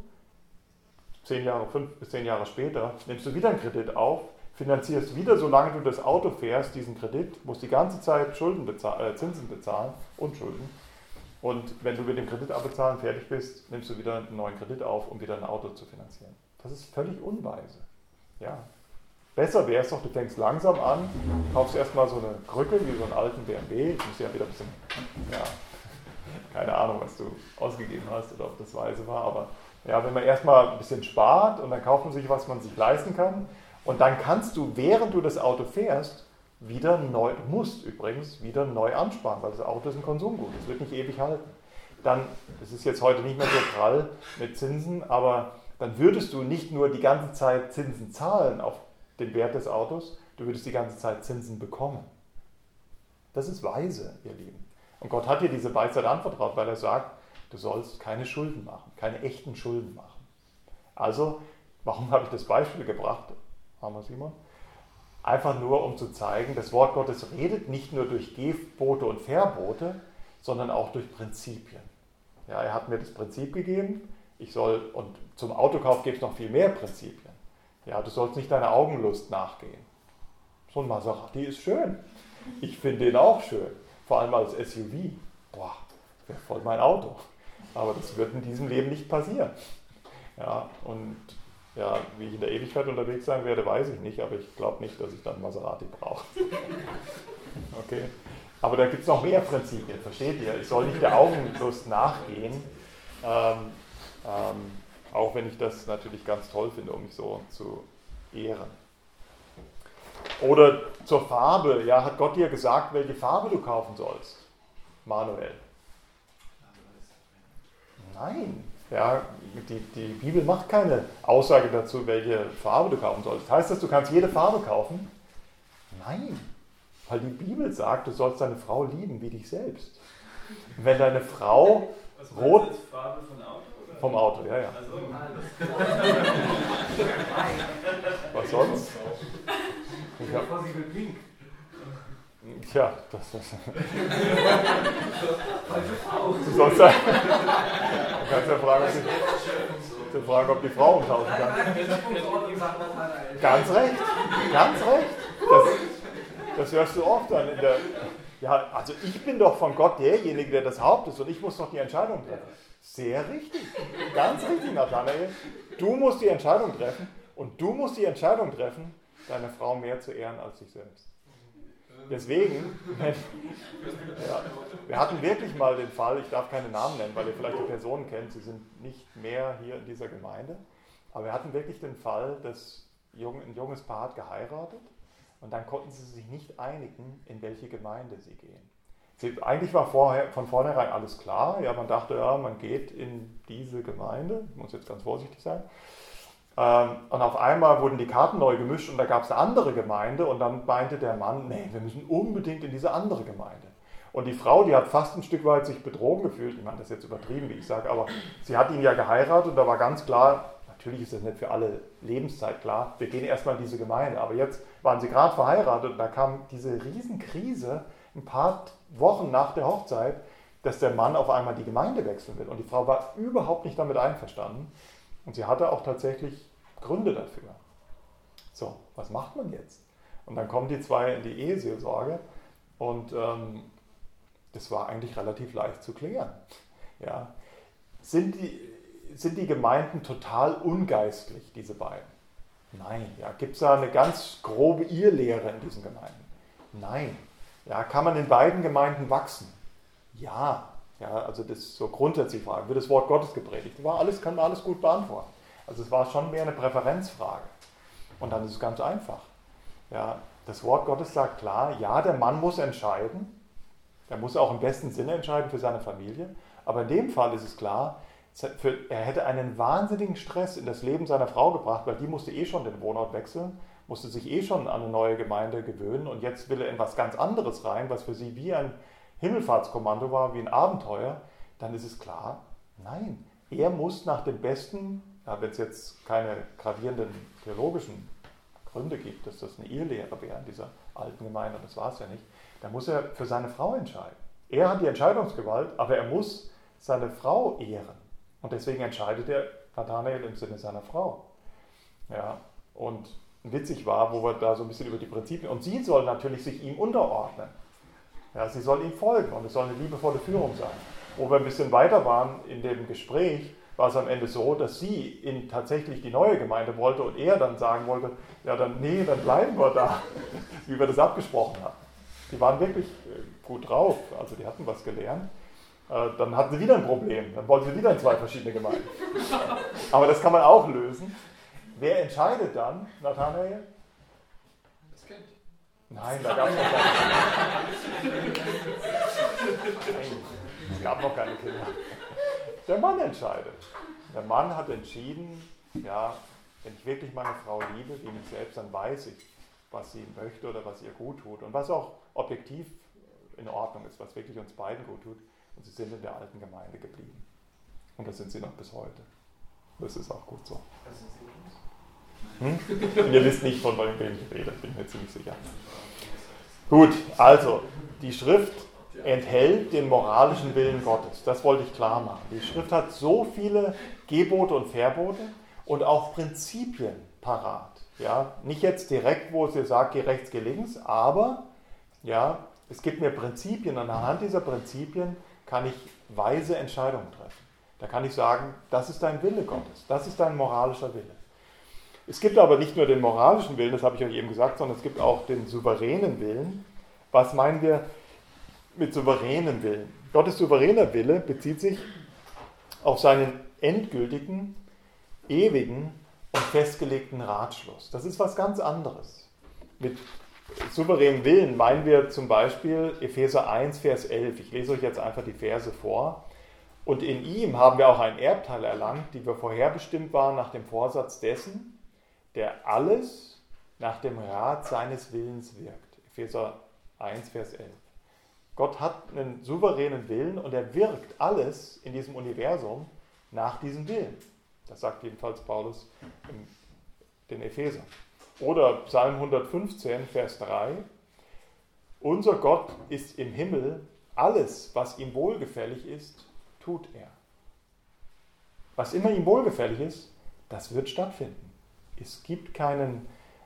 [SPEAKER 1] 5 bis 10 Jahre später nimmst du wieder einen Kredit auf, finanzierst wieder, solange du das Auto fährst, diesen Kredit, musst die ganze Zeit Zinsen bezahlen und Schulden. Und wenn du mit dem Kredit abbezahlen fertig bist, nimmst du wieder einen neuen Kredit auf, um wieder ein Auto zu finanzieren. Das ist völlig unweise. Ja. Besser wäre es doch, du fängst langsam an, kaufst erstmal so eine Krücke wie so einen alten BMW. Ich muss ja wieder ein bisschen, ja, keine Ahnung, was du ausgegeben hast oder ob das weise war, aber ja, wenn man erstmal ein bisschen spart und dann kauft man sich, was man sich leisten kann und dann kannst du, während du das Auto fährst, wieder neu, musst übrigens wieder neu ansparen, weil das Auto ist ein Konsumgut, das wird nicht ewig halten. Dann, das ist jetzt heute nicht mehr so prall mit Zinsen, aber dann würdest du nicht nur die ganze Zeit Zinsen zahlen auf den Wert des Autos, du würdest die ganze Zeit Zinsen bekommen. Das ist weise, ihr Lieben. Und Gott hat dir diese Weisheit anvertraut, weil er sagt, du sollst keine Schulden machen, keine echten Schulden machen. Also, warum habe ich das Beispiel gebracht, armer Simon? Einfach nur, um zu zeigen, das Wort Gottes redet nicht nur durch Gebote und Verbote, sondern auch durch Prinzipien. Ja, er hat mir das Prinzip gegeben, und zum Autokauf gibt es noch viel mehr Prinzipien. Ja, du sollst nicht deiner Augenlust nachgehen. So ein Maserati ist schön. Ich finde den auch schön. Vor allem als SUV. Boah, wäre voll mein Auto. Aber das wird in diesem Leben nicht passieren. Ja, und ja, wie ich in der Ewigkeit unterwegs sein werde, weiß ich nicht, aber ich glaube nicht, dass ich dann Maserati brauche. Okay. Aber da gibt es noch mehr Prinzipien, versteht ihr? Ich soll nicht der Augenlust nachgehen, auch wenn ich das natürlich ganz toll finde, um mich so zu ehren. Oder zur Farbe, ja, hat Gott dir gesagt, welche Farbe du kaufen sollst? Manuel. Nein, ja, die Bibel macht keine Aussage dazu, welche Farbe du kaufen sollst. Heißt das, du kannst jede Farbe kaufen? Nein, weil die Bibel sagt, du sollst deine Frau lieben wie dich selbst. Wenn deine Frau rot...
[SPEAKER 3] Was Farbe von Auto? Oder?
[SPEAKER 1] Vom Auto, ja, ja.
[SPEAKER 3] Also,
[SPEAKER 1] was sonst? Tja, das ist... Du sollst ja... Du kannst ja fragen, ob die Frau umtauschen kann. Ganz recht, ganz recht. Das hörst du oft dann in der... Ja, also ich bin doch von Gott derjenige, der das Haupt ist und ich muss doch die Entscheidung treffen. Sehr richtig. Ganz richtig, Nathanael. Du musst die Entscheidung treffen und du musst die Entscheidung treffen, deine Frau mehr zu ehren als dich selbst. Deswegen, ja, wir hatten wirklich mal den Fall, ich darf keine Namen nennen, weil ihr vielleicht die Personen kennt, sie sind nicht mehr hier in dieser Gemeinde, aber wir hatten wirklich den Fall, dass ein junges Paar hat geheiratet und dann konnten sie sich nicht einigen, in welche Gemeinde sie gehen. Eigentlich war von vornherein alles klar, ja, man dachte, ja, man geht in diese Gemeinde, ich muss jetzt ganz vorsichtig sein, und auf einmal wurden die Karten neu gemischt und da gab es eine andere Gemeinde und dann meinte der Mann, nee, wir müssen unbedingt in diese andere Gemeinde. Und die Frau, die hat fast ein Stück weit sich betrogen gefühlt, ich meine, das ist jetzt übertrieben, wie ich sage, aber sie hat ihn ja geheiratet und da war ganz klar, natürlich ist das nicht für alle Lebenszeit klar, wir gehen erstmal in diese Gemeinde, aber jetzt waren sie gerade verheiratet und da kam diese Riesenkrise ein paar Wochen nach der Hochzeit, dass der Mann auf einmal die Gemeinde wechseln will und die Frau war überhaupt nicht damit einverstanden. Und sie hatte auch tatsächlich Gründe dafür. So, was macht man jetzt? Und dann kommen die zwei in die Eheseelsorge und das war eigentlich relativ leicht zu klären. Ja. Sind die Gemeinden total ungeistlich, diese beiden? Nein. Ja. Gibt es da eine ganz grobe Irrlehre in diesen Gemeinden? Nein. Ja. Kann man in beiden Gemeinden wachsen? Ja. Ja, also das ist so grundsätzlich Fragen. Wird das Wort Gottes gepredigt? Kann man alles gut beantworten. Also es war schon mehr eine Präferenzfrage. Und dann ist es ganz einfach. Ja, das Wort Gottes sagt klar, ja, der Mann muss entscheiden. Er muss auch im besten Sinne entscheiden für seine Familie. Aber in dem Fall ist es klar, er hätte einen wahnsinnigen Stress in das Leben seiner Frau gebracht, weil die musste schon den Wohnort wechseln, musste sich schon an eine neue Gemeinde gewöhnen und jetzt will er in was ganz anderes rein, was für sie wie ein Himmelfahrtskommando war, wie ein Abenteuer, dann ist es klar, nein, er muss nach dem besten ja, wenn es jetzt keine gravierenden theologischen Gründe gibt, dass das eine Ehelehre wäre in dieser alten Gemeinde, und das war es ja nicht, dann muss er für seine Frau entscheiden. Er hat die Entscheidungsgewalt, aber er muss seine Frau ehren. Und deswegen entscheidet er Nathanael im Sinne seiner Frau. Ja, und witzig war, wo wir da so ein bisschen über die Prinzipien, und sie soll natürlich sich ihm unterordnen. Ja, sie soll ihm folgen und es soll eine liebevolle Führung sein. Wo wir ein bisschen weiter waren in dem Gespräch, war es am Ende so, dass sie in tatsächlich die neue Gemeinde wollte und er dann sagen wollte, ja dann nee, dann bleiben wir da, wie wir das abgesprochen hatten. Die waren wirklich gut drauf, also die hatten was gelernt. Dann hatten sie wieder ein Problem, dann wollten sie wieder in 2 verschiedene Gemeinden. Aber das kann man auch lösen. Wer entscheidet dann, Nathanael?
[SPEAKER 2] Das Kind.
[SPEAKER 1] Nein, da gab es noch keine Kinder. Nein, es gab noch keine Kinder. Der Mann entscheidet. Der Mann hat entschieden, ja, wenn ich wirklich meine Frau liebe, wie mich selbst, dann weiß ich, was sie möchte oder was ihr gut tut und was auch objektiv in Ordnung ist, was wirklich uns beiden gut tut. Und sie sind in der alten Gemeinde geblieben. Und das sind sie noch bis heute. Das ist auch gut so. Ihr wisst nicht, von wem ich rede, bin mir ziemlich sicher. Gut, also, die Schrift enthält den moralischen Willen Gottes. Das wollte ich klar machen. Die Schrift hat so viele Gebote und Verbote und auch Prinzipien parat. Ja, nicht jetzt direkt, wo sie sagt, geh rechts, geh links, aber ja, es gibt mir Prinzipien und anhand dieser Prinzipien kann ich weise Entscheidungen treffen. Da kann ich sagen, das ist dein Wille Gottes, das ist dein moralischer Wille. Es gibt aber nicht nur den moralischen Willen, das habe ich euch eben gesagt, sondern es gibt auch den souveränen Willen. Was meinen wir mit souveränen Willen? Gottes souveräner Wille bezieht sich auf seinen endgültigen, ewigen und festgelegten Ratschluss. Das ist was ganz anderes. Mit souveränen Willen meinen wir zum Beispiel Epheser 1, Vers 11. Ich lese euch jetzt einfach die Verse vor. Und in ihm haben wir auch einen Erbteil erlangt, die wir vorherbestimmt waren nach dem Vorsatz dessen, der alles nach dem Rat seines Willens wirkt. Epheser 1, Vers 11. Gott hat einen souveränen Willen und er wirkt alles in diesem Universum nach diesem Willen. Das sagt jedenfalls Paulus den Epheser. Oder Psalm 115, Vers 3. Unser Gott ist im Himmel, alles, was ihm wohlgefällig ist, tut er. Was immer ihm wohlgefällig ist, das wird stattfinden. Es gibt keine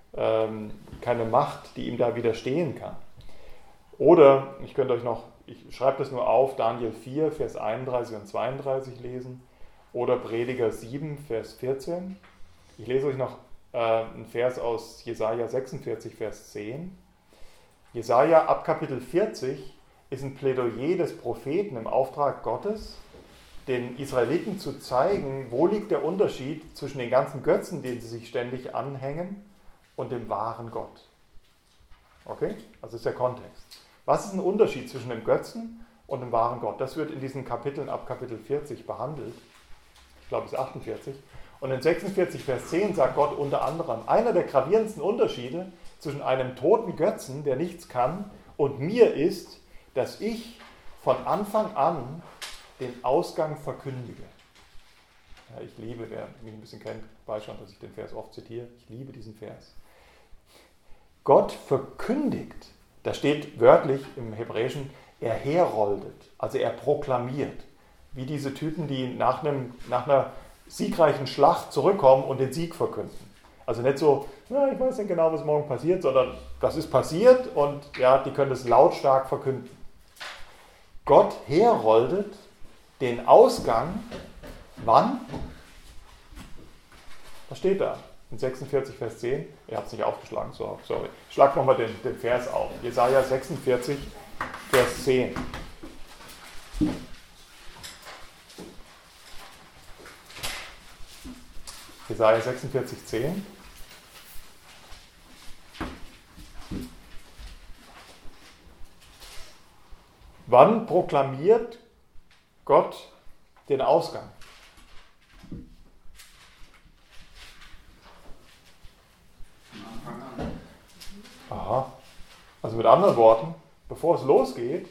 [SPEAKER 1] Macht, die ihm da widerstehen kann. Oder, ich schreibe das nur auf, Daniel 4, Vers 31 und 32 lesen. Oder Prediger 7, Vers 14. Ich lese euch noch einen Vers aus Jesaja 46, Vers 10. Jesaja ab Kapitel 40 ist ein Plädoyer des Propheten im Auftrag Gottes, den Israeliten zu zeigen, wo liegt der Unterschied zwischen den ganzen Götzen, denen sie sich ständig anhängen, und dem wahren Gott. Okay? Das ist der Kontext. Was ist ein Unterschied zwischen dem Götzen und dem wahren Gott? Das wird in diesen Kapiteln ab Kapitel 40 behandelt. Ich glaube, es ist 48. Und in 46, Vers 10 sagt Gott unter anderem, einer der gravierendsten Unterschiede zwischen einem toten Götzen, der nichts kann, und mir ist, dass ich von Anfang an den Ausgang verkündige. Ja, ich liebe, wer mich ein bisschen kennt, weiß schon, dass ich den Vers oft zitiere. Ich liebe diesen Vers. Gott verkündigt, da steht wörtlich im Hebräischen, er heroldet, also er proklamiert. Wie diese Typen, die nach einer siegreichen Schlacht zurückkommen und den Sieg verkünden. Also nicht so, ich weiß nicht genau, was morgen passiert, sondern das ist passiert und ja, die können es lautstark verkünden. Gott heroldet den Ausgang, wann? Was steht da? In 46, Vers 10. Ihr habt es nicht aufgeschlagen, sorry. Ich schlage nochmal den Vers auf. Jesaja 46, Vers 10. Jesaja 46, 10. Wann proklamiert Gott den Ausgang?
[SPEAKER 2] Von Anfang an.
[SPEAKER 1] Aha. Also mit anderen Worten, bevor es losgeht,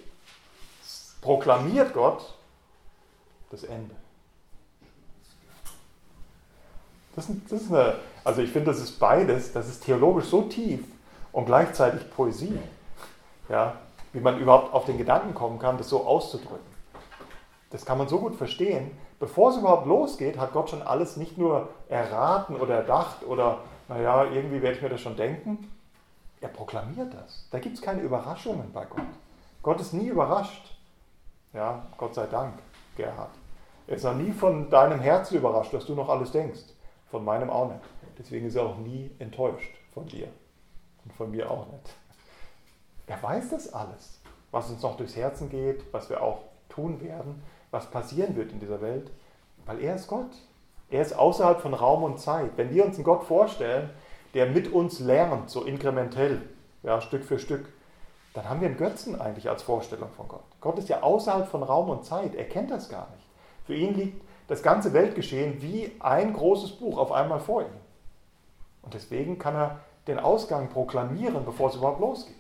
[SPEAKER 1] proklamiert Gott das Ende. Also ich finde, das ist beides, das ist theologisch so tief und gleichzeitig Poesie. Ja, wie man überhaupt auf den Gedanken kommen kann, das so auszudrücken. Das kann man so gut verstehen. Bevor es überhaupt losgeht, hat Gott schon alles nicht nur erraten oder erdacht oder, naja, irgendwie werde ich mir das schon denken. Er proklamiert das. Da gibt es keine Überraschungen bei Gott. Gott ist nie überrascht. Ja, Gott sei Dank, Gerhard. Er ist noch nie von deinem Herzen überrascht, dass du noch alles denkst. Von meinem auch nicht. Deswegen ist er auch nie enttäuscht von dir. Und von mir auch nicht. Er weiß das alles, was uns noch durchs Herzen geht, was wir auch tun werden, was passieren wird in dieser Welt, weil er ist Gott. Er ist außerhalb von Raum und Zeit. Wenn wir uns einen Gott vorstellen, der mit uns lernt, so inkrementell, ja, Stück für Stück, dann haben wir einen Götzen eigentlich als Vorstellung von Gott. Gott ist ja außerhalb von Raum und Zeit. Er kennt das gar nicht. Für ihn liegt das ganze Weltgeschehen wie ein großes Buch auf einmal vor ihm. Und deswegen kann er den Ausgang proklamieren, bevor es überhaupt losgeht.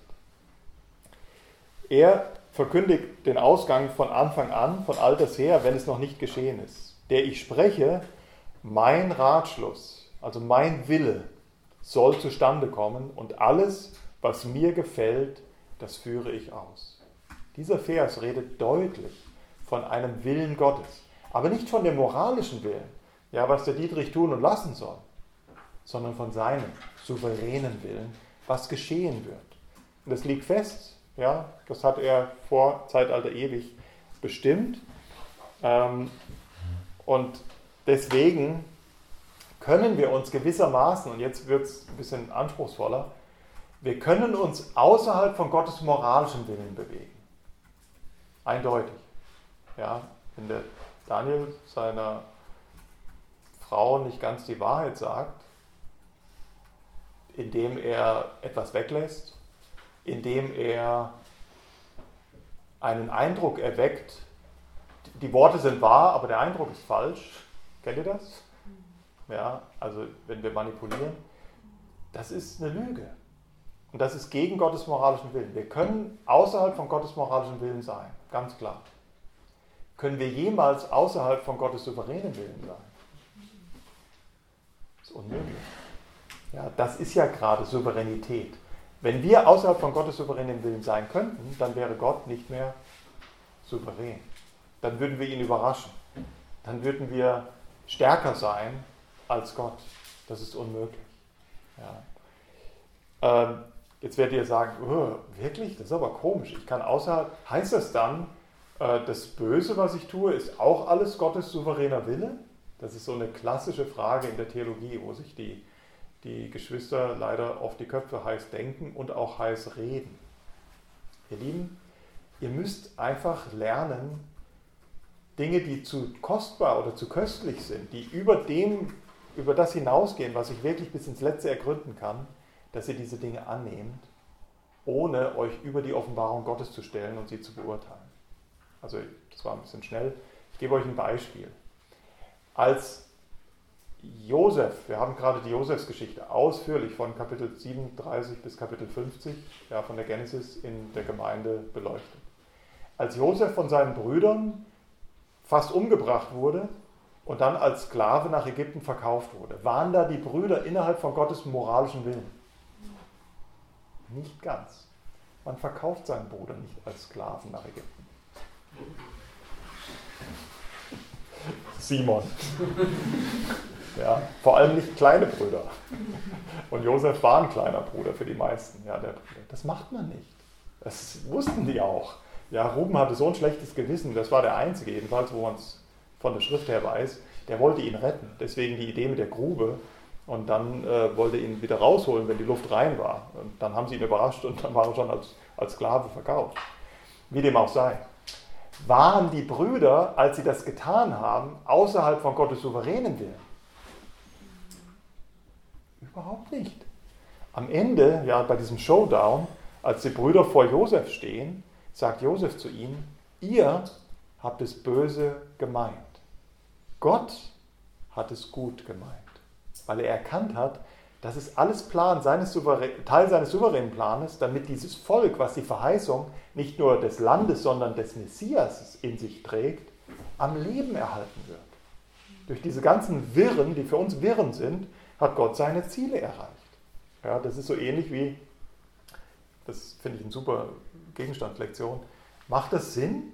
[SPEAKER 1] Er verkündigt den Ausgang von Anfang an, von alters her, wenn es noch nicht geschehen ist. Der ich spreche, mein Ratschluss, also mein Wille, soll zustande kommen und alles, was mir gefällt, das führe ich aus. Dieser Vers redet deutlich von einem Willen Gottes, aber nicht von dem moralischen Willen, ja, was der Dietrich tun und lassen soll, sondern von seinem souveränen Willen, was geschehen wird. Und das liegt fest, ja, das hat er vor Zeitalter ewig bestimmt. Und deswegen können wir uns gewissermaßen, und jetzt wird es ein bisschen anspruchsvoller, wir können uns außerhalb von Gottes moralischem Willen bewegen. Eindeutig. Ja, wenn der Daniel seiner Frau nicht ganz die Wahrheit sagt, indem er etwas weglässt, indem er einen Eindruck erweckt, die Worte sind wahr, aber der Eindruck ist falsch. Kennt ihr das? Ja, also wenn wir manipulieren, das ist eine Lüge. Und das ist gegen Gottes moralischen Willen. Wir können außerhalb von Gottes moralischen Willen sein, ganz klar. Können wir jemals außerhalb von Gottes souveränen Willen sein? Das ist unmöglich. Ja, das ist ja gerade Souveränität. Wenn wir außerhalb von Gottes souveränen Willen sein könnten, dann wäre Gott nicht mehr souverän. Dann würden wir ihn überraschen. Dann würden wir stärker sein als Gott. Das ist unmöglich. Ja. Jetzt werdet ihr sagen, oh, wirklich? Das ist aber komisch. Ich kann außerhalb. Heißt das dann, das Böse, was ich tue, ist auch alles Gottes souveräner Wille? Das ist so eine klassische Frage in der Theologie, wo sich die Geschwister leider auf die Köpfe heiß denken und auch heiß reden. Ihr Lieben, ihr müsst einfach lernen, Dinge, die zu kostbar oder zu köstlich sind, die über das hinausgehen, was ich wirklich bis ins Letzte ergründen kann, dass ihr diese Dinge annehmt, ohne euch über die Offenbarung Gottes zu stellen und sie zu beurteilen. Also, das war ein bisschen schnell. Ich gebe euch ein Beispiel. Als Josef, wir haben gerade die Josefsgeschichte ausführlich von Kapitel 37 bis Kapitel 50, ja, von der Genesis in der Gemeinde beleuchtet. Als Josef von seinen Brüdern fast umgebracht wurde und dann als Sklave nach Ägypten verkauft wurde, waren da die Brüder innerhalb von Gottes moralischen Willen? Nicht ganz. Man verkauft seinen Bruder nicht als Sklaven nach Ägypten. Simon. Ja, vor allem nicht kleine Brüder. Und Josef war ein kleiner Bruder für die meisten. Ja, das macht man nicht. Das wussten die auch. Ja, Ruben hatte so ein schlechtes Gewissen, das war der Einzige jedenfalls, wo man es von der Schrift her weiß, der wollte ihn retten. Deswegen die Idee mit der Grube. Und dann wollte er ihn wieder rausholen, wenn die Luft rein war. Und dann haben sie ihn überrascht und dann war er schon als Sklave verkauft. Wie dem auch sei. Waren die Brüder, als sie das getan haben, außerhalb von Gottes souveränen Willen? Überhaupt nicht. Am Ende, ja, bei diesem Showdown, als die Brüder vor Josef stehen, sagt Josef zu ihnen, ihr habt es böse gemeint. Gott hat es gut gemeint. Weil er erkannt hat, das ist alles Teil seines souveränen Planes, damit dieses Volk, was die Verheißung nicht nur des Landes, sondern des Messias in sich trägt, am Leben erhalten wird. Durch diese ganzen Wirren, die für uns Wirren sind, hat Gott seine Ziele erreicht. Ja, das ist so ähnlich wie, das finde ich eine super Gegenstandslektion, macht das Sinn?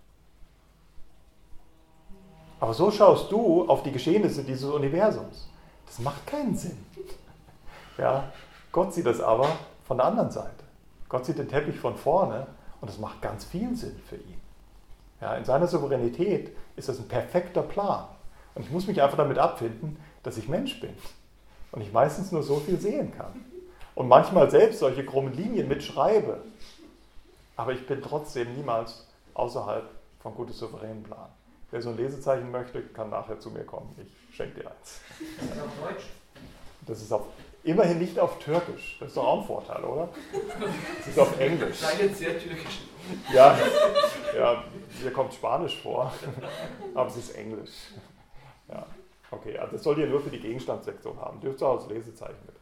[SPEAKER 1] Aber so schaust du auf die Geschehnisse dieses Universums. Das macht keinen Sinn. Ja, Gott sieht das aber von der anderen Seite. Gott sieht den Teppich von vorne und das macht ganz viel Sinn für ihn. Ja, in seiner Souveränität ist das ein perfekter Plan. Und ich muss mich einfach damit abfinden, dass ich Mensch bin. Und ich meistens nur so viel sehen kann. Und manchmal selbst solche krummen Linien mitschreibe. Aber ich bin trotzdem niemals außerhalb von Gottes souveränen Plan. Wer so ein Lesezeichen möchte, kann nachher zu mir kommen. Ich schenke dir eins.
[SPEAKER 2] Das ist auf Deutsch.
[SPEAKER 1] Das ist immerhin nicht auf Türkisch. Das ist doch auch ein Vorteil, oder? Das ist auf Englisch.
[SPEAKER 2] Scheint sehr türkisch.
[SPEAKER 1] Ja, hier kommt Spanisch vor, aber es ist Englisch. Ja, okay, also das sollt ihr nur für die Gegenstandssektion haben. Dürft ihr auch als Lesezeichen mit.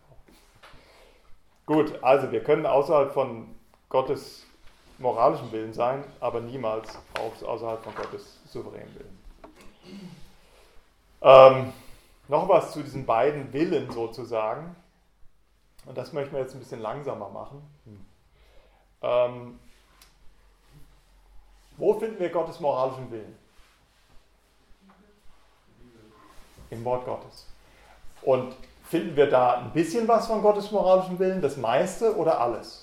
[SPEAKER 1] Gut, also wir können außerhalb von Gottes moralischen Willen sein, aber niemals außerhalb von Gottes souveränen Willen. Noch was zu diesen beiden Willen sozusagen. Und das möchten wir jetzt ein bisschen langsamer machen. Wo finden wir Gottes moralischen Willen? Im Wort Gottes. Und finden wir da ein bisschen was von Gottes moralischen Willen, das meiste oder alles?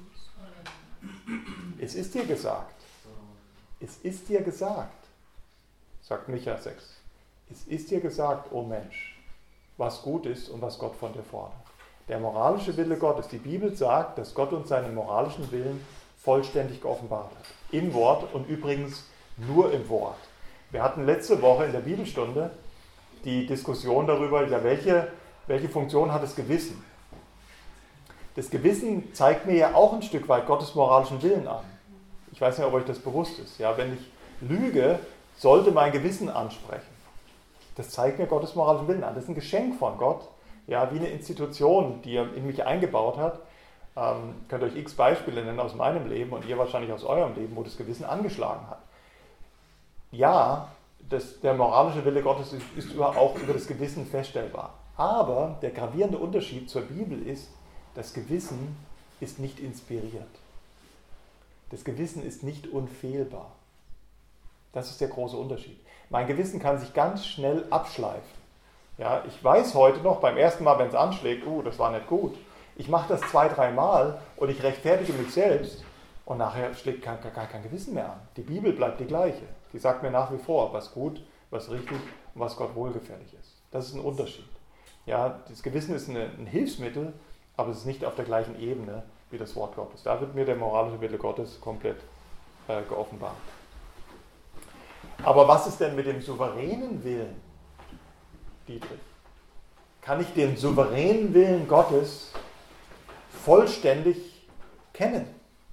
[SPEAKER 1] Es ist dir gesagt. Es ist dir gesagt, sagt Micha 6. Es ist dir gesagt, o Mensch, was gut ist und was Gott von dir fordert. Der moralische Wille Gottes, die Bibel sagt, dass Gott uns seinen moralischen Willen vollständig geoffenbart hat. Im Wort und übrigens nur im Wort. Wir hatten letzte Woche in der Bibelstunde die Diskussion darüber, ja, welche Funktion hat das Gewissen? Das Gewissen zeigt mir ja auch ein Stück weit Gottes moralischen Willen an. Ich weiß nicht, ob euch das bewusst ist. Ja, wenn ich lüge, sollte mein Gewissen ansprechen. Das zeigt mir Gottes moralischen Willen an. Das ist ein Geschenk von Gott, ja, wie eine Institution, die er in mich eingebaut hat. Könnt euch x Beispiele nennen aus meinem Leben und ihr wahrscheinlich aus eurem Leben, wo das Gewissen angeschlagen hat. Ja, der moralische Wille Gottes ist auch über das Gewissen feststellbar. Aber der gravierende Unterschied zur Bibel ist, das Gewissen ist nicht inspiriert. Das Gewissen ist nicht unfehlbar. Das ist der große Unterschied. Mein Gewissen kann sich ganz schnell abschleifen. Ja, ich weiß heute noch, beim ersten Mal, wenn es anschlägt, das war nicht gut. Ich mache das 2-3 Mal und ich rechtfertige mich selbst und nachher schlägt gar kein Gewissen mehr an. Die Bibel bleibt die gleiche. Die sagt mir nach wie vor, was gut, was richtig und was Gott wohlgefällig ist. Das ist ein Unterschied. Ja, das Gewissen ist ein Hilfsmittel, aber es ist nicht auf der gleichen Ebene wie das Wort Gottes. Da wird mir der moralische Wille Gottes komplett geoffenbart. Aber was ist denn mit dem souveränen Willen, Dietrich? Kann ich den souveränen Willen Gottes vollständig kennen?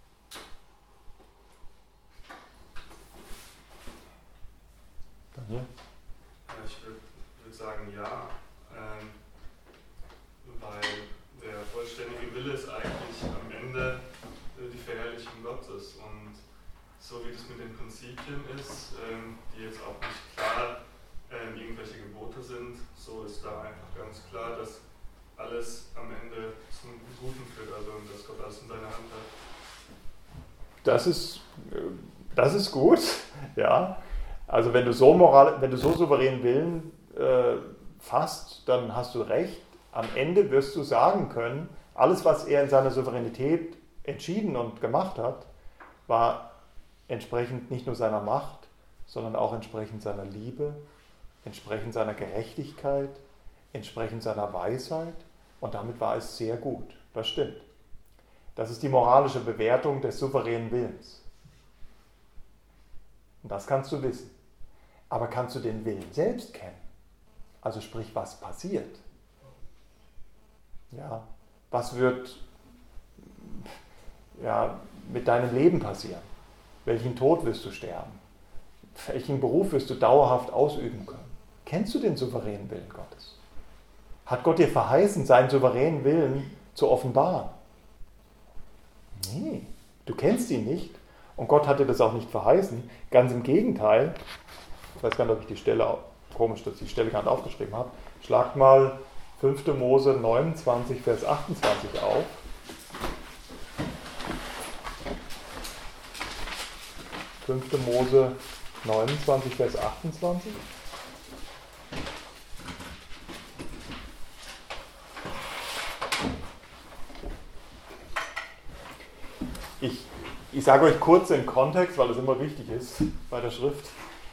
[SPEAKER 1] Daniel?
[SPEAKER 3] Ich würde sagen ja, weil der vollständige Wille ist eigentlich am Ende die Verherrlichung Gottes. Und so wie das mit den Prinzipien ist, die jetzt auch nicht klar irgendwelche Gebote sind, so ist da einfach ganz klar, dass alles am Ende zum Guten führt, also dass Gott alles in seiner Hand hat.
[SPEAKER 1] Das ist gut, ja. Also wenn du so souveränen Willen fasst, dann hast du recht. Am Ende wirst du sagen können, alles, was er in seiner Souveränität entschieden und gemacht hat, war entsprechend nicht nur seiner Macht, sondern auch entsprechend seiner Liebe, entsprechend seiner Gerechtigkeit, entsprechend seiner Weisheit. Und damit war es sehr gut. Das stimmt. Das ist die moralische Bewertung des souveränen Willens. Und das kannst du wissen. Aber kannst du den Willen selbst kennen? Also sprich, was passiert? Ja, was wird mit deinem Leben passieren? Welchen Tod wirst du sterben? Welchen Beruf wirst du dauerhaft ausüben können? Kennst du den souveränen Willen Gottes? Hat Gott dir verheißen, seinen souveränen Willen zu offenbaren? Nee, du kennst ihn nicht und Gott hat dir das auch nicht verheißen. Ganz im Gegenteil, ich weiß gar nicht, ob ich die Stelle Komisch, dass ich die Stelle gar nicht aufgeschrieben habe. Schlagt mal 5. Mose 29, Vers 28 auf. 5. Mose 29, Vers 28. Ich sage euch kurz den Kontext, weil es immer wichtig ist bei der Schrift.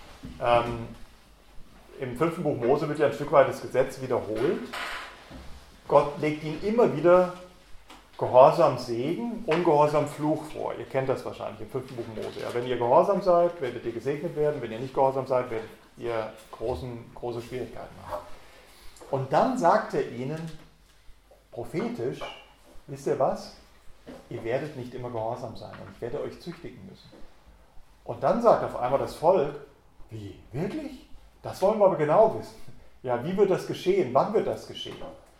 [SPEAKER 1] Im 5. Buch Mose wird ja ein Stück weit das Gesetz wiederholt. Gott legt ihnen immer wieder Gehorsam Segen, Ungehorsam Fluch vor. Ihr kennt das wahrscheinlich im 5. Buch Mose. Ja, wenn ihr gehorsam seid, werdet ihr gesegnet werden. Wenn ihr nicht gehorsam seid, werdet ihr große Schwierigkeiten haben. Und dann sagt er ihnen prophetisch, wisst ihr was? Ihr werdet nicht immer gehorsam sein und ich werde euch züchtigen müssen. Und dann sagt auf einmal das Volk, wie, wirklich? Das wollen wir aber genau wissen. Ja, wie wird das geschehen? Wann wird das geschehen?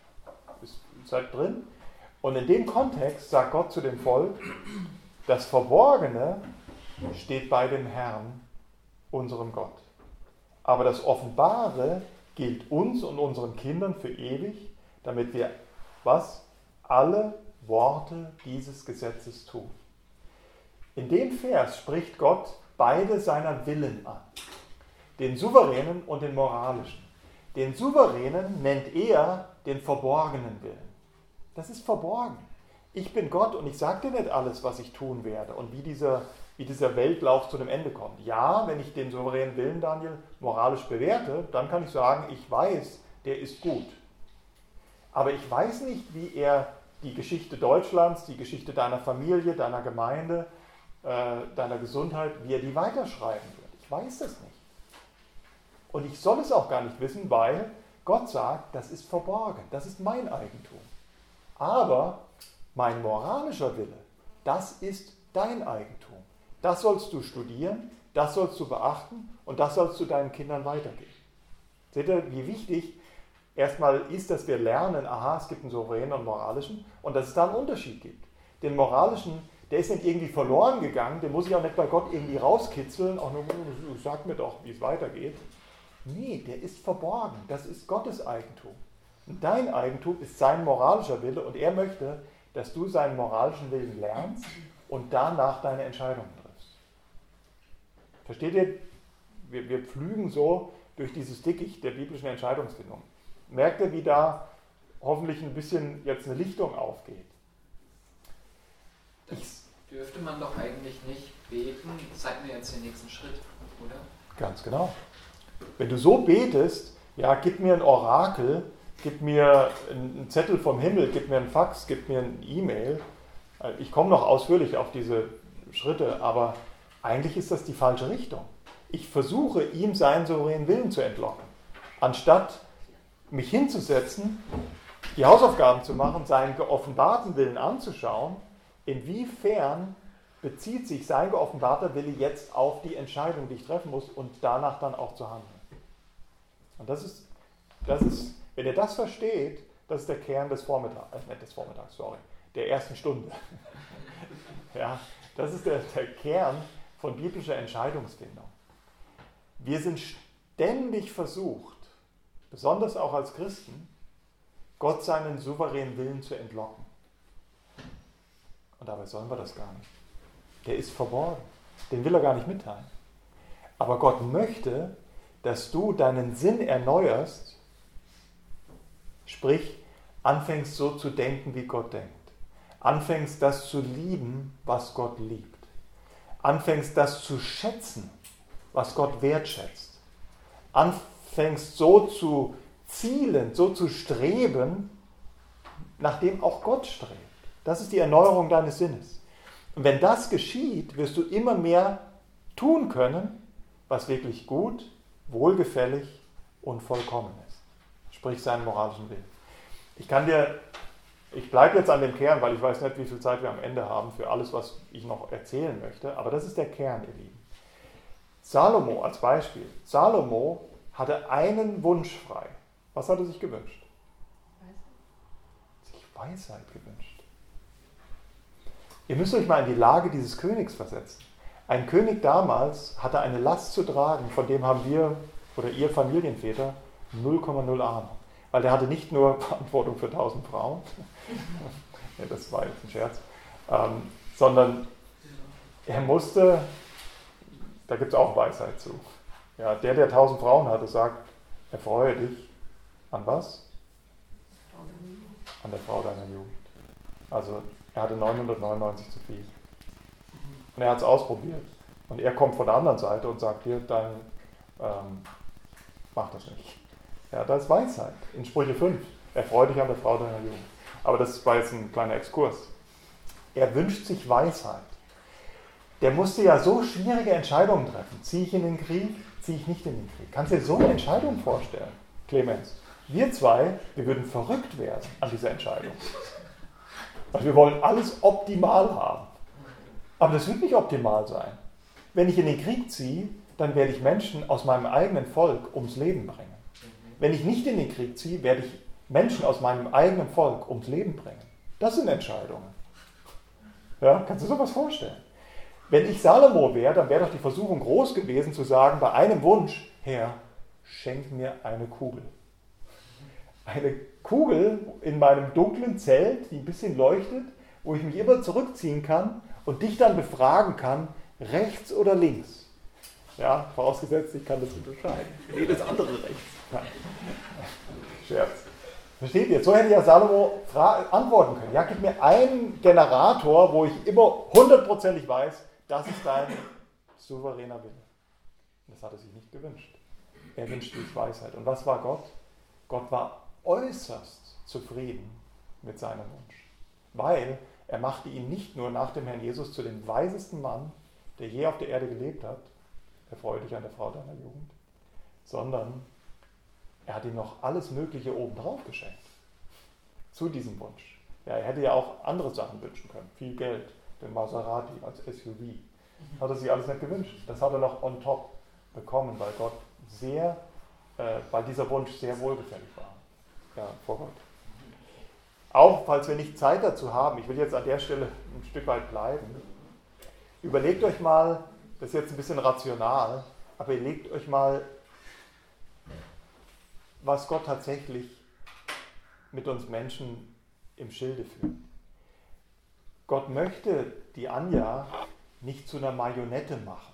[SPEAKER 1] Seid drin? Und in dem Kontext sagt Gott zu dem Volk, das Verborgene steht bei dem Herrn, unserem Gott. Aber das Offenbare gilt uns und unseren Kindern für ewig, damit wir, was? Alle Worte dieses Gesetzes tun. In dem Vers spricht Gott beide seiner Willen an. Den souveränen und den moralischen. Den souveränen nennt er den verborgenen Willen. Das ist verborgen. Ich bin Gott und ich sage dir nicht alles, was ich tun werde und wie dieser Weltlauf zu einem Ende kommt. Ja, wenn ich den souveränen Willen, Daniel, moralisch bewerte, dann kann ich sagen, ich weiß, der ist gut. Aber ich weiß nicht, wie er die Geschichte Deutschlands, die Geschichte deiner Familie, deiner Gemeinde, deiner Gesundheit, wie er die weiterschreiben wird. Ich weiß das nicht. Und ich soll es auch gar nicht wissen, weil Gott sagt, das ist verborgen, das ist mein Eigentum. Aber mein moralischer Wille, das ist dein Eigentum. Das sollst du studieren, das sollst du beachten und das sollst du deinen Kindern weitergeben. Seht ihr, wie wichtig erstmal ist, dass wir lernen, aha, es gibt einen souveränen und moralischen und dass es da einen Unterschied gibt. Den moralischen, der ist nicht irgendwie verloren gegangen, den muss ich auch nicht bei Gott irgendwie rauskitzeln, auch nur, sag mir doch, wie es weitergeht. Nee, der ist verborgen, das ist Gottes Eigentum. Und dein Eigentum ist sein moralischer Wille und er möchte, dass du seinen moralischen Willen lernst und danach deine Entscheidungen triffst. Versteht ihr? Wir pflügen so durch dieses Dickicht der biblischen Entscheidungsfindung. Merkt ihr, wie da hoffentlich ein bisschen jetzt eine Lichtung aufgeht?
[SPEAKER 4] Das dürfte man doch eigentlich nicht beten, zeig mir jetzt den nächsten Schritt, oder?
[SPEAKER 1] Ganz genau. Wenn du so betest, ja, gib mir ein Orakel, gib mir einen Zettel vom Himmel, gib mir einen Fax, gib mir ein E-Mail. Ich komme noch ausführlich auf diese Schritte, aber eigentlich ist das die falsche Richtung. Ich versuche, ihm seinen souveränen Willen zu entlocken. Anstatt mich hinzusetzen, die Hausaufgaben zu machen, seinen geoffenbarten Willen anzuschauen, inwiefern bezieht sich sein geoffenbarter Wille jetzt auf die Entscheidung, die ich treffen muss und danach dann auch zu handeln. Und das ist, wenn ihr das versteht, das ist der Kern des Vormittags, der ersten Stunde. Ja, das ist der Kern von biblischer Entscheidungsfindung. Wir sind ständig versucht, besonders auch als Christen, Gott seinen souveränen Willen zu entlocken. Und dabei sollen wir das gar nicht. Der ist verborgen. Den will er gar nicht mitteilen. Aber Gott möchte, dass du deinen Sinn erneuerst, sprich, anfängst so zu denken, wie Gott denkt. Anfängst das zu lieben, was Gott liebt. Anfängst das zu schätzen, was Gott wertschätzt. Anfängst so zu zielen, so zu streben, nach dem auch Gott strebt. Das ist die Erneuerung deines Sinnes. Und wenn das geschieht, wirst du immer mehr tun können, was wirklich gut, wohlgefällig und vollkommen ist. Sprich seinen moralischen Willen. Ich bleibe jetzt an dem Kern, weil ich weiß nicht, wie viel Zeit wir am Ende haben für alles, was ich noch erzählen möchte, aber das ist der Kern, ihr Lieben. Salomo als Beispiel. Salomo hatte einen Wunsch frei. Was hat er sich gewünscht? Sich Weisheit gewünscht. Ihr müsst euch mal in die Lage dieses Königs versetzen. Ein König damals hatte eine Last zu tragen, von dem haben wir oder ihr Familienväter 0,0 Ahnung. Weil der hatte nicht nur Verantwortung für 1000 Frauen, ja, das war jetzt ein Scherz, sondern er musste, da gibt es auch Weisheit zu. Ja, der 1000 Frauen hatte, sagt, erfreue dich an was? An der Frau deiner Jugend. Also er hatte 999 zu viel. Und er hat es ausprobiert. Und er kommt von der anderen Seite und sagt dir, mach das nicht. Ja, da ist Weisheit. In Sprüche 5. Erfreue dich an der Frau deiner Jugend. Aber das war jetzt ein kleiner Exkurs. Er wünscht sich Weisheit. Der musste ja so schwierige Entscheidungen treffen. Ziehe ich in den Krieg? Ziehe ich nicht in den Krieg? Kannst du dir so eine Entscheidung vorstellen, Clemens? Wir zwei, wir würden verrückt werden an dieser Entscheidung. Weil wir wollen alles optimal haben. Aber das wird nicht optimal sein. Wenn ich in den Krieg ziehe, dann werde ich Menschen aus meinem eigenen Volk ums Leben bringen. Wenn ich nicht in den Krieg ziehe, werde ich Menschen aus meinem eigenen Volk ums Leben bringen. Das sind Entscheidungen. Ja, kannst du dir sowas vorstellen? Wenn ich Salomo wäre, dann wäre doch die Versuchung groß gewesen zu sagen, bei einem Wunsch, Herr, schenk mir eine Kugel. Eine Kugel in meinem dunklen Zelt, die ein bisschen leuchtet, wo ich mich immer zurückziehen kann und dich dann befragen kann, rechts oder links. Ja, vorausgesetzt, ich kann das unterscheiden. Nee, das andere rechts. Nein. Scherz. Versteht ihr? So hätte ja Salomo antworten können. Ja, gib mir einen Generator, wo ich immer 100%ig weiß, das ist dein souveräner Wille. Das hat er sich nicht gewünscht. Er wünschte sich Weisheit. Und was war Gott? Gott war äußerst zufrieden mit seinem Wunsch. Weil er machte ihn nicht nur nach dem Herrn Jesus zu dem weisesten Mann, der je auf der Erde gelebt hat, erfreue dich an der Frau deiner Jugend, sondern er hat ihm noch alles Mögliche obendrauf geschenkt. Zu diesem Wunsch. Ja, er hätte ja auch andere Sachen wünschen können. Viel Geld, den Maserati als SUV. Hat er sich alles nicht gewünscht. Das hat er noch on top bekommen, weil Gott weil dieser Wunsch sehr wohlgefällig war. Ja, vor Gott. Auch falls wir nicht Zeit dazu haben, ich will jetzt an der Stelle ein Stück weit bleiben, überlegt euch mal, das ist jetzt ein bisschen rational, aber überlegt euch mal, was Gott tatsächlich mit uns Menschen im Schilde führt. Gott möchte die Anja nicht zu einer Marionette machen,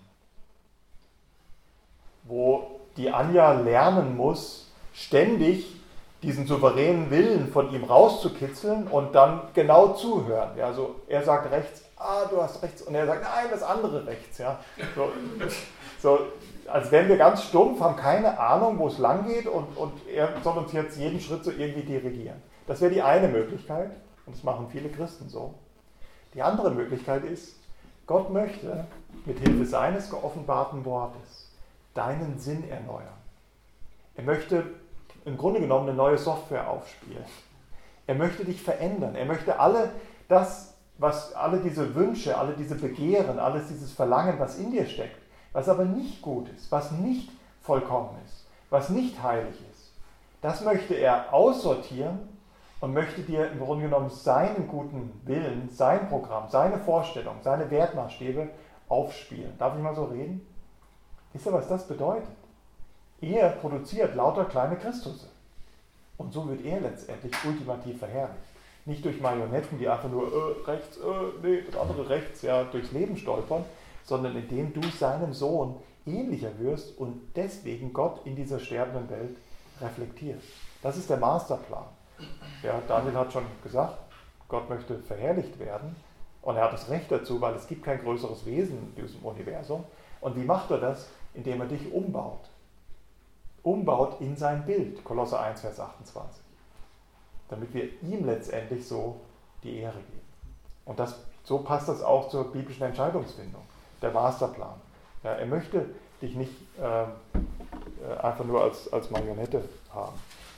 [SPEAKER 1] wo die Anja lernen muss, ständig diesen souveränen Willen von ihm rauszukitzeln und dann genau zuhören. Ja, so, er sagt rechts, du hast rechts, und er sagt, nein, das andere rechts. Ja. So, als wären wir ganz stumpf, haben keine Ahnung, wo es lang geht und er soll uns jetzt jeden Schritt so irgendwie dirigieren. Das wäre die eine Möglichkeit und das machen viele Christen so. Die andere Möglichkeit ist, Gott möchte mit Hilfe seines geoffenbarten Wortes deinen Sinn erneuern. Er möchte im Grunde genommen eine neue Software aufspielen. Er möchte dich verändern. Er möchte alle diese Wünsche, alle diese Begehren, alles dieses Verlangen, was in dir steckt, was aber nicht gut ist, was nicht vollkommen ist, was nicht heilig ist, das möchte er aussortieren und möchte dir im Grunde genommen seinen guten Willen, sein Programm, seine Vorstellung, seine Wertmaßstäbe aufspielen. Darf ich mal so reden? Wisst ihr, was das bedeutet? Er produziert lauter kleine Christusse. Und so wird er letztendlich ultimativ verherrlicht. Nicht durch Marionetten, die einfach nur rechts, nee, das andere rechts, ja, durchs Leben stolpern, sondern indem du seinem Sohn ähnlicher wirst und deswegen Gott in dieser sterbenden Welt reflektierst. Das ist der Masterplan. Ja, Daniel hat schon gesagt, Gott möchte verherrlicht werden und er hat das Recht dazu, weil es gibt kein größeres Wesen in diesem Universum. Und wie macht er das? Indem er dich umbaut. Umbaut in sein Bild, Kolosser 1, Vers 28. Damit wir ihm letztendlich so die Ehre geben. Und so passt das auch zur biblischen Entscheidungsfindung, der Masterplan. Ja, er möchte dich nicht einfach nur als Marionette haben.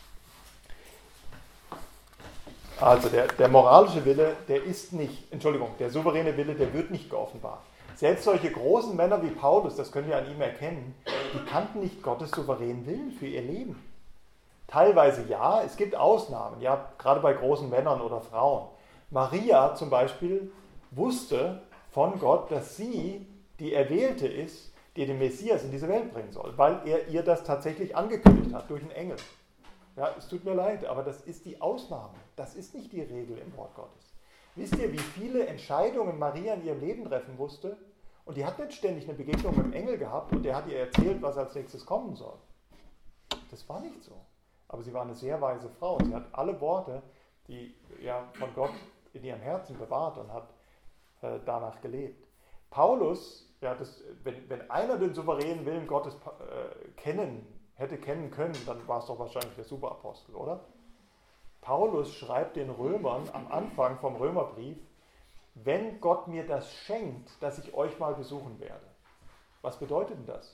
[SPEAKER 1] Also der moralische Wille, der souveräne Wille, der wird nicht geoffenbart. Selbst solche großen Männer wie Paulus, das könnt ihr an ihm erkennen, die kannten nicht Gottes souveränen Willen für ihr Leben. Teilweise ja, es gibt Ausnahmen, ja, gerade bei großen Männern oder Frauen. Maria zum Beispiel wusste von Gott, dass sie die Erwählte ist, der den Messias in diese Welt bringen soll, weil er ihr das tatsächlich angekündigt hat durch einen Engel. Ja, es tut mir leid, aber das ist die Ausnahme. Das ist nicht die Regel im Wort Gottes. Wisst ihr, wie viele Entscheidungen Maria in ihrem Leben treffen musste? Und die hat nicht ständig eine Begegnung mit dem Engel gehabt und der hat ihr erzählt, was als nächstes kommen soll. Das war nicht so. Aber sie war eine sehr weise Frau und sie hat alle Worte, die ja von Gott in ihrem Herzen bewahrt und hat danach gelebt. Paulus, ja, wenn einer den souveränen Willen Gottes hätte kennen können, dann war es doch wahrscheinlich der Superapostel, oder? Paulus schreibt den Römern am Anfang vom Römerbrief, wenn Gott mir das schenkt, dass ich euch mal besuchen werde. Was bedeutet denn das?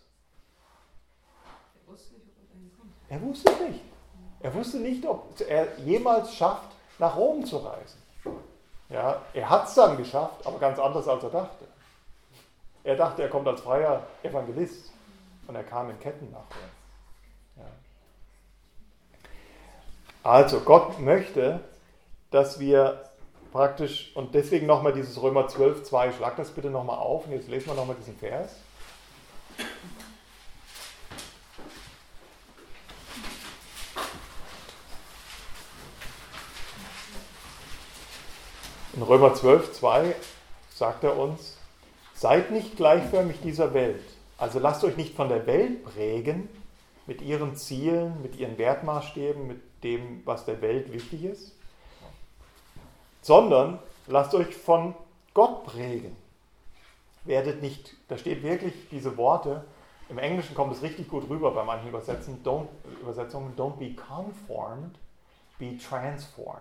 [SPEAKER 1] Er wusste es nicht. Er wusste nicht, ob er jemals schafft, nach Rom zu reisen. Ja, er hat es dann geschafft, aber ganz anders, als er dachte. Er dachte, er kommt als freier Evangelist und er kam in Ketten nachher. Ja. Also Gott möchte, dass wir praktisch, und deswegen nochmal dieses Römer 12,2, schlag das bitte nochmal auf und jetzt lesen wir nochmal diesen Vers. In Römer 12,2 sagt er uns, seid nicht gleichförmig dieser Welt. Also lasst euch nicht von der Welt prägen, mit ihren Zielen, mit ihren Wertmaßstäben, mit dem, was der Welt wichtig ist, sondern lasst euch von Gott prägen. Werdet nicht, da steht wirklich diese Worte, im Englischen kommt es richtig gut rüber bei manchen Übersetzungen, don't be conformed, be transformed.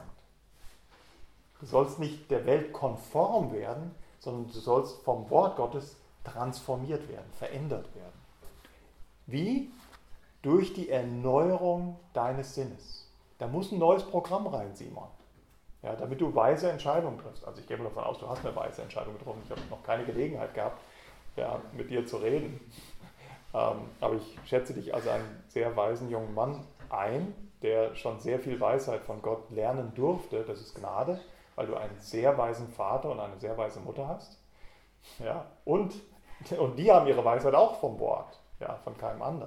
[SPEAKER 1] Du sollst nicht der Welt konform werden, sondern du sollst vom Wort Gottes transformiert werden, verändert werden. Wie? Durch die Erneuerung deines Sinnes. Da muss ein neues Programm rein, Simon. Ja, damit du weise Entscheidungen triffst. Also ich gehe mal davon aus, du hast eine weise Entscheidung getroffen. Ich habe noch keine Gelegenheit gehabt, ja, mit dir zu reden. Aber ich schätze dich als einen sehr weisen jungen Mann ein, der schon sehr viel Weisheit von Gott lernen durfte. Das ist Gnade, weil du einen sehr weisen Vater und eine sehr weise Mutter hast. Ja, und die haben ihre Weisheit auch vom Wort, ja, von keinem anderen.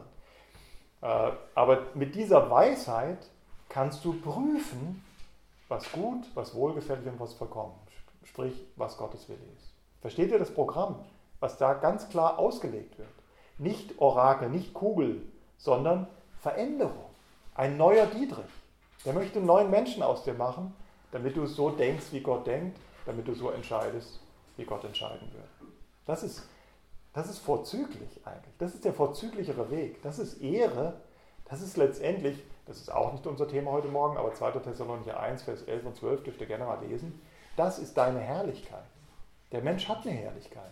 [SPEAKER 1] Aber mit dieser Weisheit kannst du prüfen, was gut, was wohlgefällig und was vollkommen. Sprich, was Gottes Wille ist. Versteht ihr das Programm, was da ganz klar ausgelegt wird? Nicht Orakel, nicht Kugel, sondern Veränderung. Ein neuer Dietrich. Der möchte einen neuen Menschen aus dir machen, damit du so denkst, wie Gott denkt, damit du so entscheidest, wie Gott entscheiden wird. Das ist vorzüglich eigentlich. Das ist der vorzüglichere Weg. Das ist Ehre. Das ist letztendlich, das ist auch nicht unser Thema heute Morgen, aber 2. Thessalonicher 1, Vers 11 und 12 dürft ihr gerne mal lesen. Das ist deine Herrlichkeit. Der Mensch hat eine Herrlichkeit,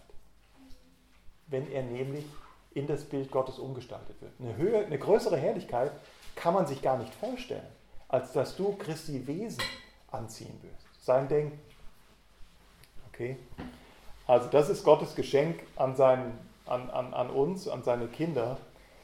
[SPEAKER 1] wenn er nämlich in das Bild Gottes umgestaltet wird. Eine größere Herrlichkeit kann man sich gar nicht vorstellen, als dass du Christi Wesen anziehen wirst. Sein Denken. Okay? Also das ist Gottes Geschenk an uns, an seine Kinder.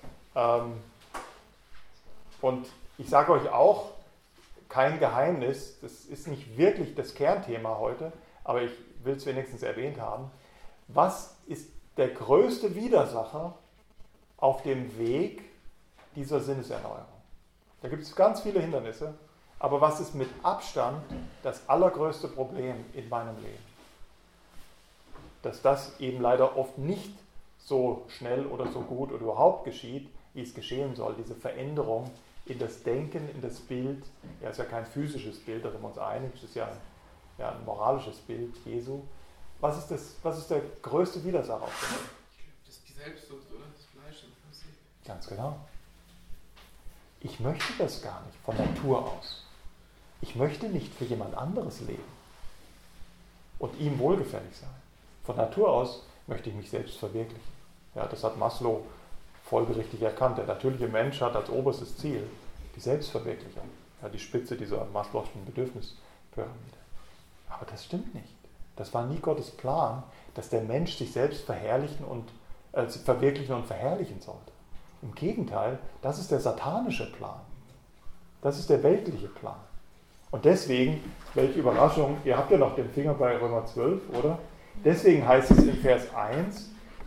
[SPEAKER 1] Und ich sage euch auch, kein Geheimnis, das ist nicht wirklich das Kernthema heute, aber ich will es wenigstens erwähnt haben. Was ist der größte Widersacher auf dem Weg dieser Sinneserneuerung? Da gibt es ganz viele Hindernisse, aber was ist mit Abstand das allergrößte Problem in meinem Leben? Dass das eben leider oft nicht so schnell oder so gut oder überhaupt geschieht, wie es geschehen soll. Diese Veränderung in das Denken, in das Bild. Ja, ist ja kein physisches Bild, da sind wir uns einig. Es ist ja ein moralisches Bild Jesu. Was ist der größte Widersacher auf dem Weg?
[SPEAKER 2] Das ist die Selbstsucht, oder? Das Fleisch im Prinzip.
[SPEAKER 1] Ganz genau. Ich möchte das gar nicht von Natur aus. Ich möchte nicht für jemand anderes leben und ihm wohlgefällig sein. Von Natur aus möchte ich mich selbst verwirklichen. Ja, das hat Maslow folgerichtig erkannt. Der natürliche Mensch hat als oberstes Ziel die Selbstverwirklichung. Ja, die Spitze dieser Maslow'schen Bedürfnispyramide. Aber das stimmt nicht. Das war nie Gottes Plan, dass der Mensch sich selbst verwirklichen und verherrlichen sollte. Im Gegenteil, das ist der satanische Plan. Das ist der weltliche Plan. Und deswegen, welche Überraschung, ihr habt ja noch den Finger bei Römer 12, oder? Deswegen heißt es in Vers 1,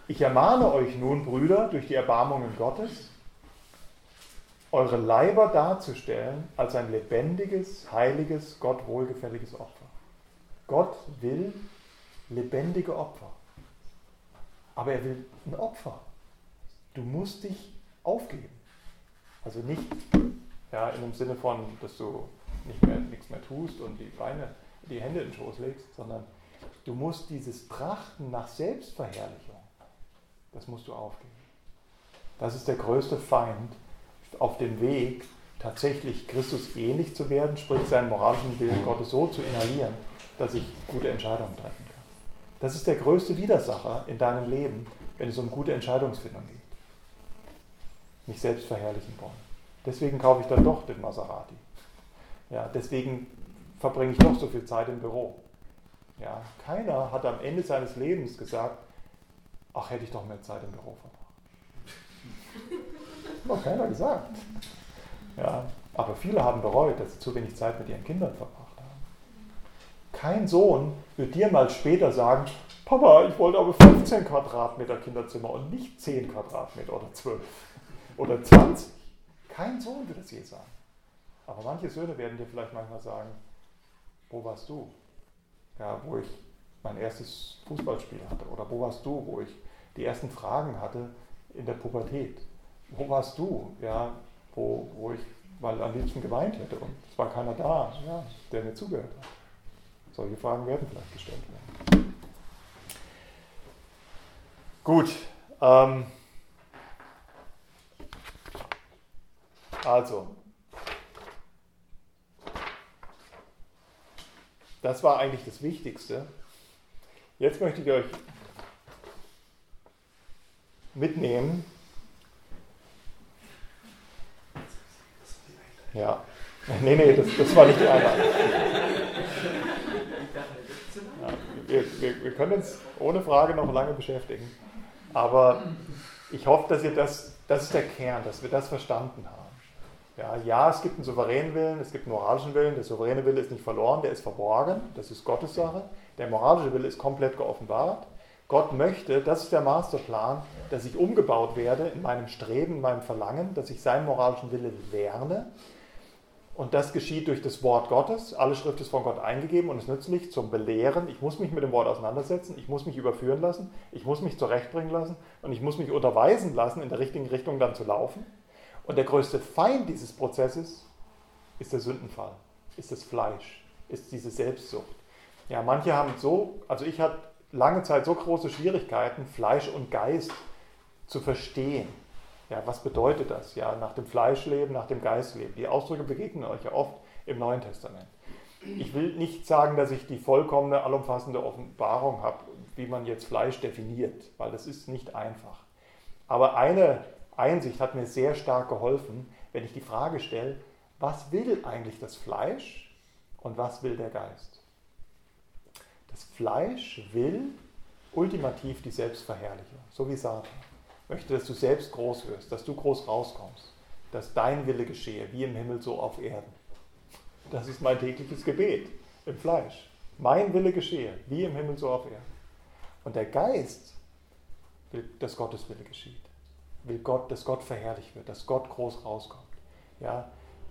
[SPEAKER 1] Ich ermahne euch nun, Brüder, durch die Erbarmungen Gottes, eure Leiber darzustellen als ein lebendiges, heiliges, Gott wohlgefälliges Opfer. Gott will lebendige Opfer. Aber er will ein Opfer. Du musst dich aufgeben. Also nicht ja, in dem Sinne von, dass du nichts mehr tust und die Hände in den Schoß legst, sondern du musst dieses Trachten nach Selbstverherrlichung, das musst du aufgeben. Das ist der größte Feind auf dem Weg, tatsächlich Christus ähnlich zu werden, sprich seinen moralischen Willen Gottes so zu inhalieren, dass ich gute Entscheidungen treffen kann. Das ist der größte Widersacher in deinem Leben, wenn es um gute Entscheidungsfindung geht. Mich selbst verherrlichen wollen. Deswegen kaufe ich dann doch den Maserati. Ja, deswegen verbringe ich doch so viel Zeit im Büro. Ja, keiner hat am Ende seines Lebens gesagt, ach, hätte ich doch mehr Zeit im Büro verbracht. Das hat doch keiner gesagt. Ja, aber viele haben bereut, dass sie zu wenig Zeit mit ihren Kindern verbracht haben. Kein Sohn wird dir mal später sagen, Papa, ich wollte aber 15 Quadratmeter Kinderzimmer und nicht 10 Quadratmeter oder 12 oder 20. Kein Sohn wird es je sagen. Aber manche Söhne werden dir vielleicht manchmal sagen, wo warst du? Ja, wo ich mein erstes Fußballspiel hatte. Oder wo warst du, wo ich die ersten Fragen hatte in der Pubertät? Wo warst du? Ja, wo ich mal am liebsten geweint hätte und es war keiner da, ja, der mir zugehört hat. Solche Fragen werden vielleicht gestellt werden. Gut. Also, das war eigentlich das Wichtigste. Jetzt möchte ich euch mitnehmen. Ja, nee, das war nicht die Einladung. Ja, wir können uns ohne Frage noch lange beschäftigen. Aber ich hoffe, dass ihr das ist der Kern, dass wir das verstanden haben. Ja, es gibt einen souveränen Willen, es gibt einen moralischen Willen. Der souveräne Wille ist nicht verloren, der ist verborgen. Das ist Gottes Sache. Der moralische Wille ist komplett geoffenbart. Gott möchte, das ist der Masterplan, dass ich umgebaut werde in meinem Streben, in meinem Verlangen, dass ich seinen moralischen Willen lerne. Und das geschieht durch das Wort Gottes. Alle Schrift ist von Gott eingegeben und ist nützlich zum Belehren. Ich muss mich mit dem Wort auseinandersetzen, ich muss mich überführen lassen, ich muss mich zurechtbringen lassen und ich muss mich unterweisen lassen, in der richtigen Richtung dann zu laufen. Und der größte Feind dieses Prozesses ist der Sündenfall, ist das Fleisch, ist diese Selbstsucht. Ja, manche haben ich hatte lange Zeit so große Schwierigkeiten, Fleisch und Geist zu verstehen. Ja, was bedeutet das? Ja, nach dem Fleischleben, nach dem Geistleben. Die Ausdrücke begegnen euch ja oft im Neuen Testament. Ich will nicht sagen, dass ich die vollkommene, allumfassende Offenbarung habe, wie man jetzt Fleisch definiert, weil das ist nicht einfach. Aber eine Einsicht hat mir sehr stark geholfen, wenn ich die Frage stelle, was will eigentlich das Fleisch und was will der Geist? Das Fleisch will ultimativ die Selbstverherrlichung, so wie Satan. Möchte, dass du selbst groß wirst, dass du groß rauskommst, dass dein Wille geschehe, wie im Himmel, so auf Erden. Das ist mein tägliches Gebet im Fleisch. Mein Wille geschehe, wie im Himmel, so auf Erden. Und der Geist will, dass Gottes Wille geschieht. Will Gott, dass Gott verherrlicht wird, dass Gott groß rauskommt. Ja,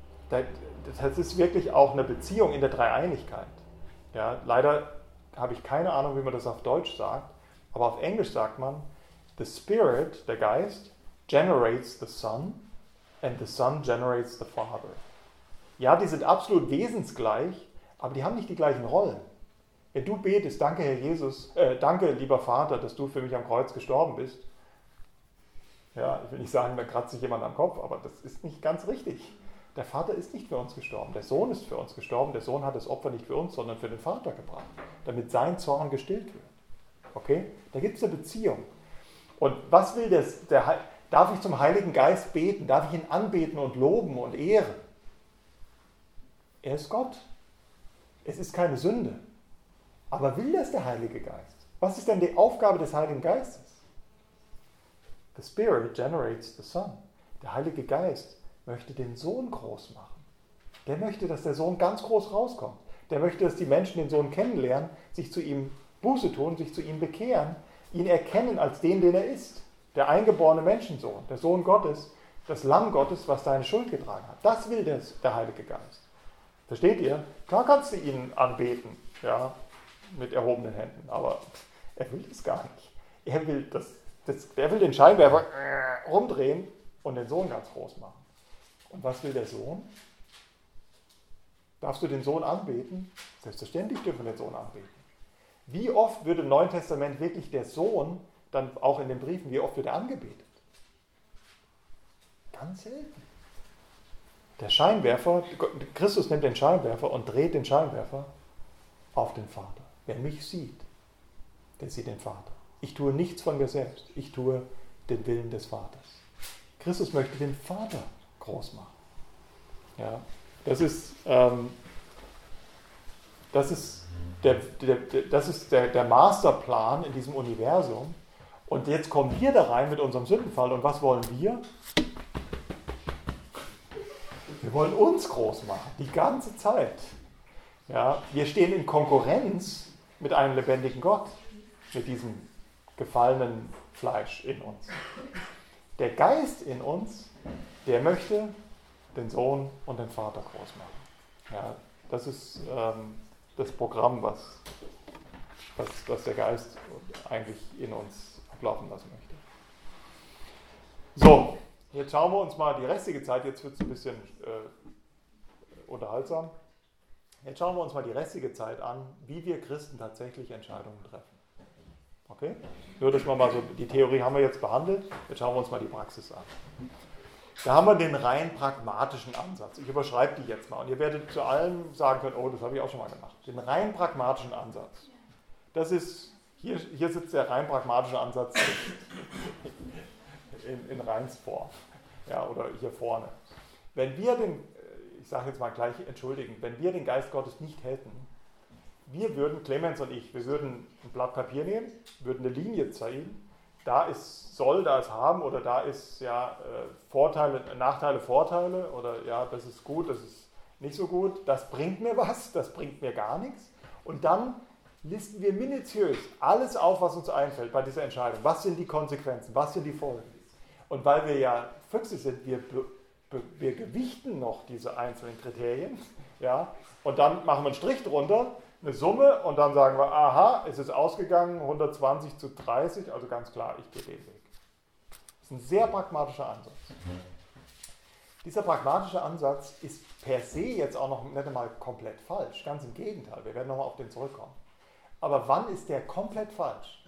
[SPEAKER 1] das ist wirklich auch eine Beziehung in der Dreieinigkeit. Ja, leider habe ich keine Ahnung, wie man das auf Deutsch sagt, aber auf Englisch sagt man, the Spirit, der Geist, generates the Son and the Son generates the Father. Ja, die sind absolut wesensgleich, aber die haben nicht die gleichen Rollen. Wenn du betest, danke Herr Jesus, danke lieber Vater, dass du für mich am Kreuz gestorben bist. Ja, ich will nicht sagen, da kratzt sich jemand am Kopf, aber das ist nicht ganz richtig. Der Vater ist nicht für uns gestorben, der Sohn ist für uns gestorben, der Sohn hat das Opfer nicht für uns, sondern für den Vater gebracht, damit sein Zorn gestillt wird. Okay? Da gibt es eine Beziehung. Und was will darf ich zum Heiligen Geist beten? Darf ich ihn anbeten und loben und ehren? Er ist Gott. Es ist keine Sünde. Aber will das der Heilige Geist? Was ist denn die Aufgabe des Heiligen Geistes? The Spirit generates the Son. Der Heilige Geist möchte den Sohn groß machen. Der möchte, dass der Sohn ganz groß rauskommt. Der möchte, dass die Menschen den Sohn kennenlernen, sich zu ihm Buße tun, sich zu ihm bekehren, ihn erkennen als den er ist. Der eingeborene Menschensohn, der Sohn Gottes, das Lamm Gottes, was deine Schuld getragen hat. Das will der Heilige Geist. Versteht ihr? Klar kannst du ihn anbeten, ja, mit erhobenen Händen, aber er will das gar nicht. Er will den Scheinwerfer rumdrehen und den Sohn ganz groß machen. Und was will der Sohn? Darfst du den Sohn anbeten? Selbstverständlich dürfen wir den Sohn anbeten. Wie oft wird im Neuen Testament wirklich der Sohn, dann auch in den Briefen, wie oft wird er angebetet? Ganz selten. Der Scheinwerfer, Christus nimmt den Scheinwerfer und dreht den Scheinwerfer auf den Vater. Wer mich sieht, der sieht den Vater. Ich tue nichts von mir selbst, ich tue den Willen des Vaters. Christus möchte den Vater groß machen. Ja, das ist der Masterplan in diesem Universum. Und jetzt kommen wir da rein mit unserem Sündenfall. Und was wollen wir? Wir wollen uns groß machen, die ganze Zeit. Ja, wir stehen in Konkurrenz mit einem lebendigen Gott, mit diesem gefallenen Fleisch in uns. Der Geist in uns, der möchte den Sohn und den Vater groß machen. Ja, das ist das Programm, was der Geist eigentlich in uns ablaufen lassen möchte. So, jetzt schauen wir uns mal die restliche Zeit, jetzt wird es ein bisschen unterhaltsam. Jetzt schauen wir uns mal die restliche Zeit an, wie wir Christen tatsächlich Entscheidungen treffen. Okay? Nur, dass wir mal so, die Theorie haben wir jetzt behandelt, jetzt schauen wir uns mal die Praxis an. Da haben wir den rein pragmatischen Ansatz. Ich überschreibe die jetzt mal und ihr werdet zu allem sagen können, oh, das habe ich auch schon mal gemacht. Den rein pragmatischen Ansatz. Das ist, hier sitzt der rein pragmatische Ansatz in Reinsform. Ja, oder hier vorne. Wenn wir ich sage jetzt mal gleich entschuldigen, wenn wir den Geist Gottes nicht hätten, wir würden, Clemens und ich, wir würden ein Blatt Papier nehmen, würden eine Linie zeigen, da ist soll, da ist haben oder da ist ja Vorteile, Nachteile, Vorteile oder ja, das ist gut, das ist nicht so gut, das bringt mir was, das bringt mir gar nichts. Und dann listen wir minutiös alles auf, was uns einfällt bei dieser Entscheidung. Was sind die Konsequenzen, was sind die Folgen? Und weil wir ja Füchse sind, wir gewichten noch diese einzelnen Kriterien, ja, und dann machen wir einen Strich drunter, eine Summe und dann sagen wir, aha, es ist ausgegangen, 120:30, also ganz klar, ich gehe den Weg. Das ist ein sehr pragmatischer Ansatz. Dieser pragmatische Ansatz ist per se jetzt auch noch nicht einmal komplett falsch, ganz im Gegenteil, wir werden nochmal auf den zurückkommen. Aber wann ist der komplett falsch?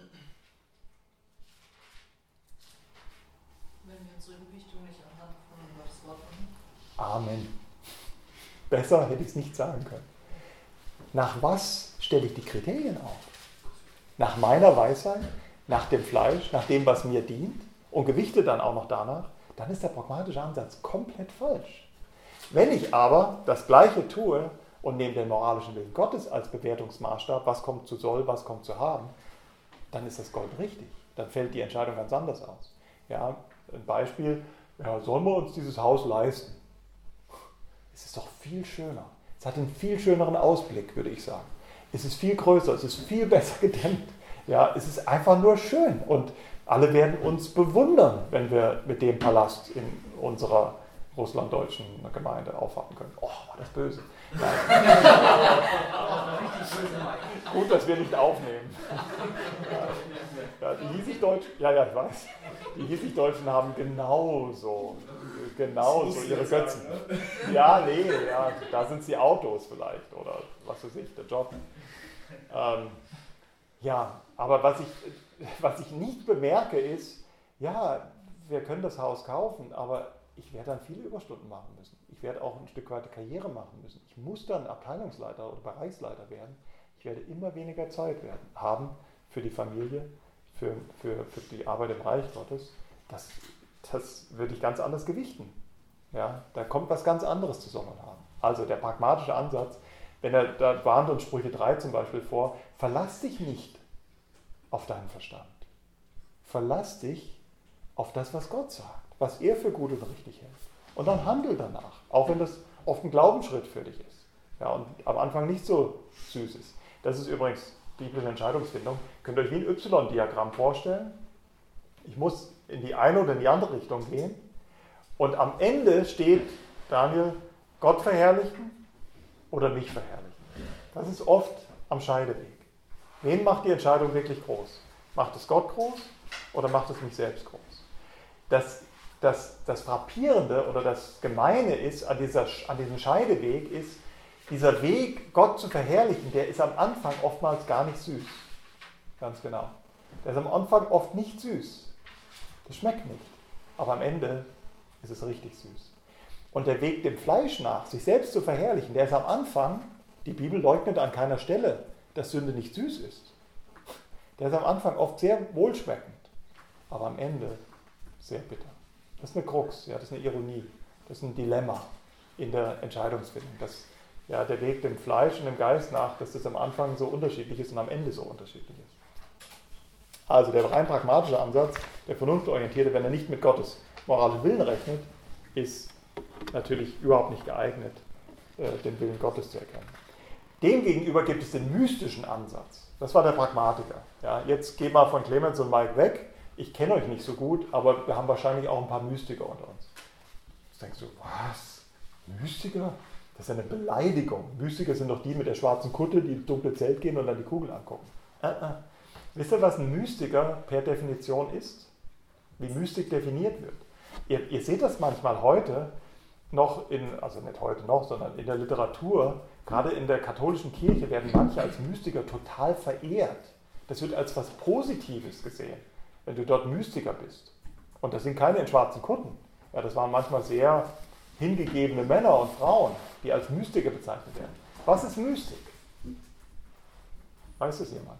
[SPEAKER 5] Wenn wir unsere Gewichtung nicht anhand von Gottes Wort machen.
[SPEAKER 1] Amen. Besser hätte ich es nicht sagen können. Nach was stelle ich die Kriterien auf? Nach meiner Weisheit, nach dem Fleisch, nach dem, was mir dient und gewichte dann auch noch danach, dann ist der pragmatische Ansatz komplett falsch. Wenn ich aber das Gleiche tue und nehme den moralischen Willen Gottes als Bewertungsmaßstab, was kommt zu soll, was kommt zu haben, dann ist das Gold richtig. Dann fällt die Entscheidung ganz anders aus. Ja, ein Beispiel, ja, sollen wir uns dieses Haus leisten? Es ist doch viel schöner. Es hat einen viel schöneren Ausblick, würde ich sagen. Es ist viel größer, es ist viel besser gedämmt. Ja, es ist einfach nur schön und alle werden uns bewundern, wenn wir mit dem Palast in unserer russlanddeutschen Gemeinde aufwarten können. Oh, war das böse. Gut, dass wir nicht aufnehmen. Ja, die Hiesig-Deutschen, ja, ich weiß. Die Hiesig-Deutschen haben genauso ihre Götzen. Ja, nee, ja, da sind es die Autos vielleicht oder was weiß ich, der Job. Ja, aber was ich nicht bemerke ist, ja, wir können das Haus kaufen, aber ich werde dann viele Überstunden machen müssen. Ich werde auch ein Stück weiter Karriere machen müssen. Ich muss dann Abteilungsleiter oder Bereichsleiter werden. Ich werde immer weniger Zeit haben für die Familie, für die Arbeit im Reich Gottes. Das würde ich ganz anders gewichten. Ja, da kommt was ganz anderes zusammen haben. Also der pragmatische Ansatz, da warnt uns Sprüche 3 zum Beispiel vor, verlass dich nicht auf deinen Verstand. Verlass dich auf das, was Gott sagt, was er für gut und richtig hält. Und dann handel danach, auch wenn das oft ein Glaubensschritt für dich ist. Ja, und am Anfang nicht so süß ist. Das ist übrigens biblische Entscheidungsfindung, könnt ihr euch wie ein Y-Diagramm vorstellen. Ich muss in die eine oder in die andere Richtung gehen. Und am Ende steht, Daniel, Gott verherrlichen oder mich verherrlichen. Das ist oft am Scheideweg. Wen macht die Entscheidung wirklich groß? Macht es Gott groß oder macht es mich selbst groß? Das Frappierende oder das Gemeine ist an diesem Scheideweg ist, dieser Weg, Gott zu verherrlichen, der ist am Anfang oftmals gar nicht süß. Ganz genau. Der ist am Anfang oft nicht süß. Das schmeckt nicht. Aber am Ende ist es richtig süß. Und der Weg dem Fleisch nach, sich selbst zu verherrlichen, der ist am Anfang, die Bibel leugnet an keiner Stelle, dass Sünde nicht süß ist. Der ist am Anfang oft sehr wohlschmeckend, aber am Ende sehr bitter. Das ist eine Krux, ja, das ist eine Ironie, das ist ein Dilemma in der Entscheidungsfindung. Der Weg dem Fleisch und dem Geist nach, dass das am Anfang so unterschiedlich ist und am Ende so unterschiedlich ist. Also der rein pragmatische Ansatz, der vernunftorientierte, wenn er nicht mit Gottes moralischen Willen rechnet, ist natürlich überhaupt nicht geeignet, den Willen Gottes zu erkennen. Demgegenüber gibt es den mystischen Ansatz. Das war der Pragmatiker. Ja, jetzt geht mal von Clemens und Mike weg. Ich kenne euch nicht so gut, aber wir haben wahrscheinlich auch ein paar Mystiker unter uns. Jetzt denkst du, was? Mystiker? Das ist eine Beleidigung. Mystiker sind doch die mit der schwarzen Kutte, die ins dunkle Zelt gehen und dann die Kugel angucken. Wisst ihr, was ein Mystiker per Definition ist? Wie Mystik definiert wird? Ihr seht das manchmal heute noch also nicht heute noch, sondern in der Literatur, gerade in der katholischen Kirche werden manche als Mystiker total verehrt. Das wird als was Positives gesehen, wenn du dort Mystiker bist. Und das sind keine in schwarzen Kutten. Ja, das waren manchmal sehr hingegebene Männer und Frauen, die als Mystiker bezeichnet werden. Was ist Mystik? Weiß es jemand?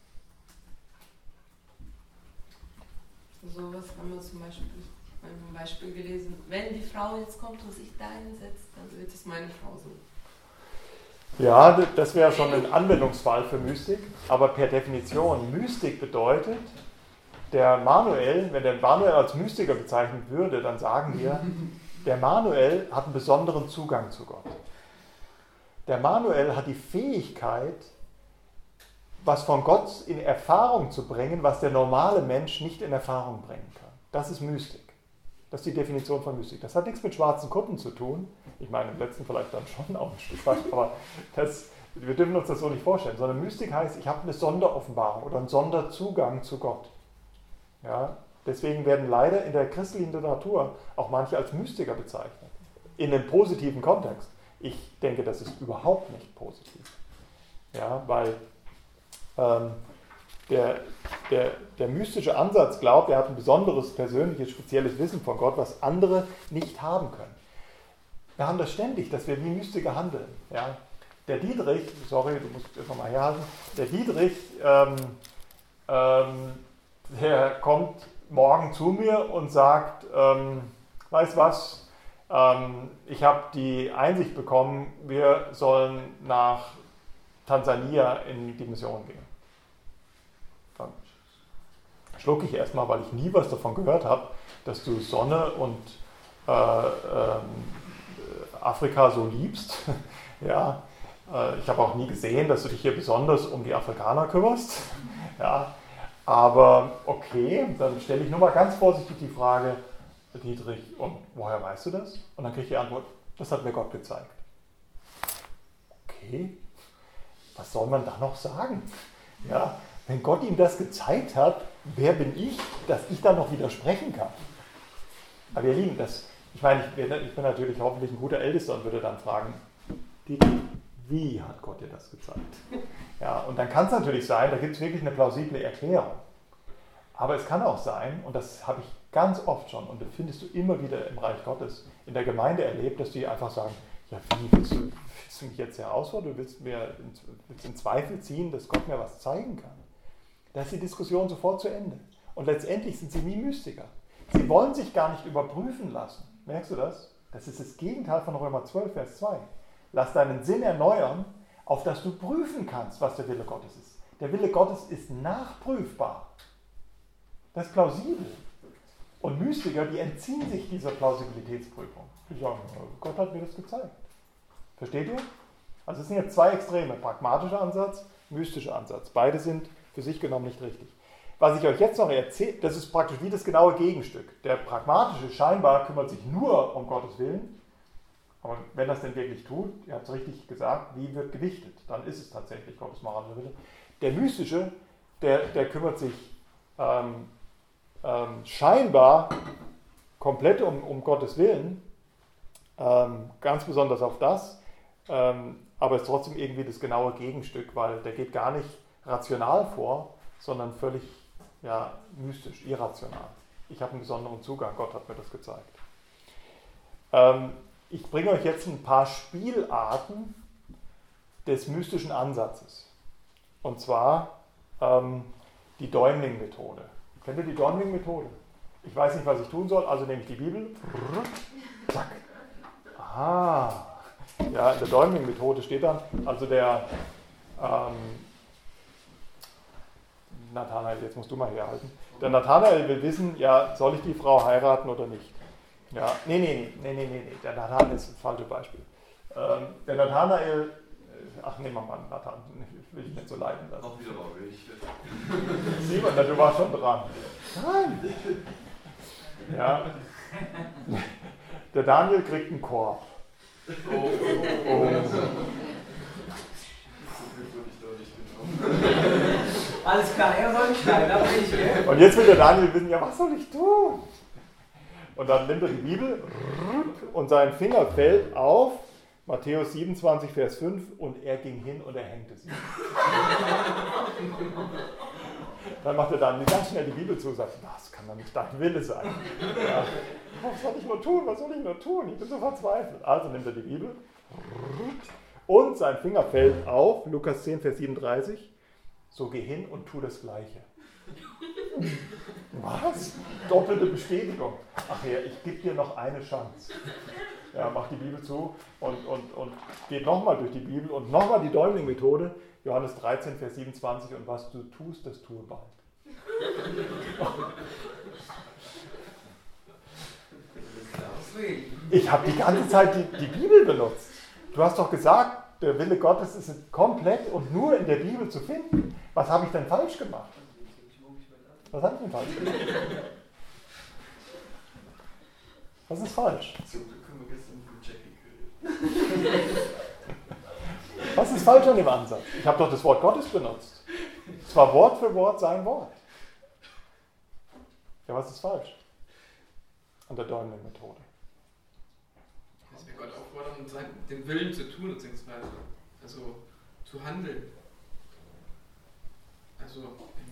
[SPEAKER 6] So was haben wir zum Beispiel ein Beispiel gelesen. Wenn die Frau jetzt kommt und sich da hinsetzt, dann wird es meine Frau so.
[SPEAKER 1] Ja, das wäre schon ein Anwendungsfall für Mystik, aber per Definition, Mystik bedeutet, der Manuel, wenn der Manuel als Mystiker bezeichnet würde, dann sagen wir, der Manuel hat einen besonderen Zugang zu Gott. Der Manuel hat die Fähigkeit, was von Gott in Erfahrung zu bringen, was der normale Mensch nicht in Erfahrung bringen kann. Das ist Mystik. Das ist die Definition von Mystik. Das hat nichts mit schwarzen Kutten zu tun. Ich meine, im letzten vielleicht dann schon auch ein Stück weit, aber wir dürfen uns das so nicht vorstellen. Sondern Mystik heißt, ich habe eine Sonderoffenbarung oder einen Sonderzugang zu Gott. Ja, deswegen werden leider in der christlichen Literatur auch manche als Mystiker bezeichnet. In einem positiven Kontext. Ich denke, das ist überhaupt nicht positiv. Ja, weil der mystische Ansatz glaubt, er hat ein besonderes, persönliches, spezielles Wissen von Gott, was andere nicht haben können. Wir haben das ständig, dass wir wie Mystiker handeln. Ja? Der Dietrich, sorry, du musst das nochmal herhalten, der Dietrich, der kommt morgen zu mir und sagt, weißt was, ich habe die Einsicht bekommen, wir sollen nach Tansania in die Mission gehen. Dann schlucke ich erstmal, weil ich nie was davon gehört habe, dass du Sonne und Afrika so liebst. Ja, ich habe auch nie gesehen, dass du dich hier besonders um die Afrikaner kümmerst. Ja, aber okay, dann stelle ich nur mal ganz vorsichtig die Frage, Dietrich, und woher weißt du das? Und dann kriege ich die Antwort, das hat mir Gott gezeigt. Okay, was soll man da noch sagen? Ja, wenn Gott ihm das gezeigt hat, wer bin ich, dass ich da noch widersprechen kann? Aber ihr Lieben, ich bin natürlich hoffentlich ein guter Ältester und würde dann fragen, Dietrich, wie hat Gott dir das gezeigt? Ja, und dann kann es natürlich sein, da gibt es wirklich eine plausible Erklärung. Aber es kann auch sein, und das habe ich ganz oft schon, und das findest du immer wieder im Reich Gottes, in der Gemeinde erlebt, dass die einfach sagen, ja wie, willst du mich jetzt herausfordern? Du willst in Zweifel ziehen, dass Gott mir was zeigen kann. Da ist die Diskussion sofort zu Ende. Und letztendlich sind sie wie Mystiker. Sie wollen sich gar nicht überprüfen lassen. Merkst du das? Das ist das Gegenteil von Römer 12, Vers 2. Lass deinen Sinn erneuern, auf dass du prüfen kannst, was der Wille Gottes ist. Der Wille Gottes ist nachprüfbar. Das ist plausibel. Und Mystiker, die entziehen sich dieser Plausibilitätsprüfung. Die sagen, Gott hat mir das gezeigt. Versteht ihr? Also es sind jetzt zwei Extreme. Pragmatischer Ansatz, mystische Ansatz. Beide sind für sich genommen nicht richtig. Was ich euch jetzt noch erzähle, das ist praktisch wie das genaue Gegenstück. Der pragmatische scheinbar kümmert sich nur um Gottes Willen, aber wenn das denn wirklich tut, ihr habt es richtig gesagt, wie wird gewichtet? Dann ist es tatsächlich Gottes moralischer Wille. Der mystische, der kümmert sich scheinbar komplett um Gottes Willen, ganz besonders auf das, aber ist trotzdem irgendwie das genaue Gegenstück, weil der geht gar nicht rational vor, sondern völlig mystisch, irrational. Ich habe einen besonderen Zugang, Gott hat mir das gezeigt. Ich bringe euch jetzt ein paar Spielarten des mystischen Ansatzes. Und zwar die Däumling-Methode. Kennt ihr die Däumling-Methode? Ich weiß nicht, was ich tun soll, also nehme ich die Bibel. Zack. Aha. Ja, in der Däumling-Methode steht dann, also der Nathanael, jetzt musst du mal herhalten. Der Nathanael will wissen, ja, soll ich die Frau heiraten oder nicht? Ja, nee. Der Nathanael ist ein falsches Beispiel. Der Nathanael, nehmen wir mal Nathanael, will ich nicht so leiden lassen.
[SPEAKER 7] Auch wieder mal ich.
[SPEAKER 1] Simon, du warst schon dran. Nein. Ja. Der Daniel kriegt einen Korb. Oh.
[SPEAKER 4] Alles klar, er soll nicht schneiden, da bin ich hier.
[SPEAKER 1] Und jetzt will der Daniel wissen, ja, was soll ich tun? Und dann nimmt er die Bibel und sein Finger fällt auf Matthäus 27, Vers 5 und er ging hin und er hängte sie. Dann macht er dann ganz schnell die Bibel zu und sagt, das kann doch nicht dein Wille sein. Ja. Was soll ich nur tun? Ich bin so verzweifelt. Also nimmt er die Bibel und sein Finger fällt auf, Lukas 10, Vers 37, so geh hin und tu das Gleiche. Was? Doppelte Bestätigung. Ach ja, ich gebe dir noch eine Chance. Ja, mach die Bibel zu und geht nochmal durch die Bibel und nochmal die Däumling-Methode, Johannes 13, Vers 27, und was du tust, das tue bald. Ich habe die ganze Zeit die Bibel benutzt. Du hast doch gesagt, der Wille Gottes ist komplett und nur in der Bibel zu finden. Was habe ich denn falsch gemacht? Was habe ich denn falsch gemacht? Was ist falsch?
[SPEAKER 7] Zum Glück haben wir gestern mit Jackie geredet.
[SPEAKER 1] Was ist falsch an dem Ansatz? Ich habe doch das Wort Gottes benutzt. Zwar Wort für Wort sein Wort. Ja, was ist falsch an der Däumling-Methode?
[SPEAKER 2] Dass wir Gott auffordern, den Willen zu tun, beziehungsweise also zu handeln. Also,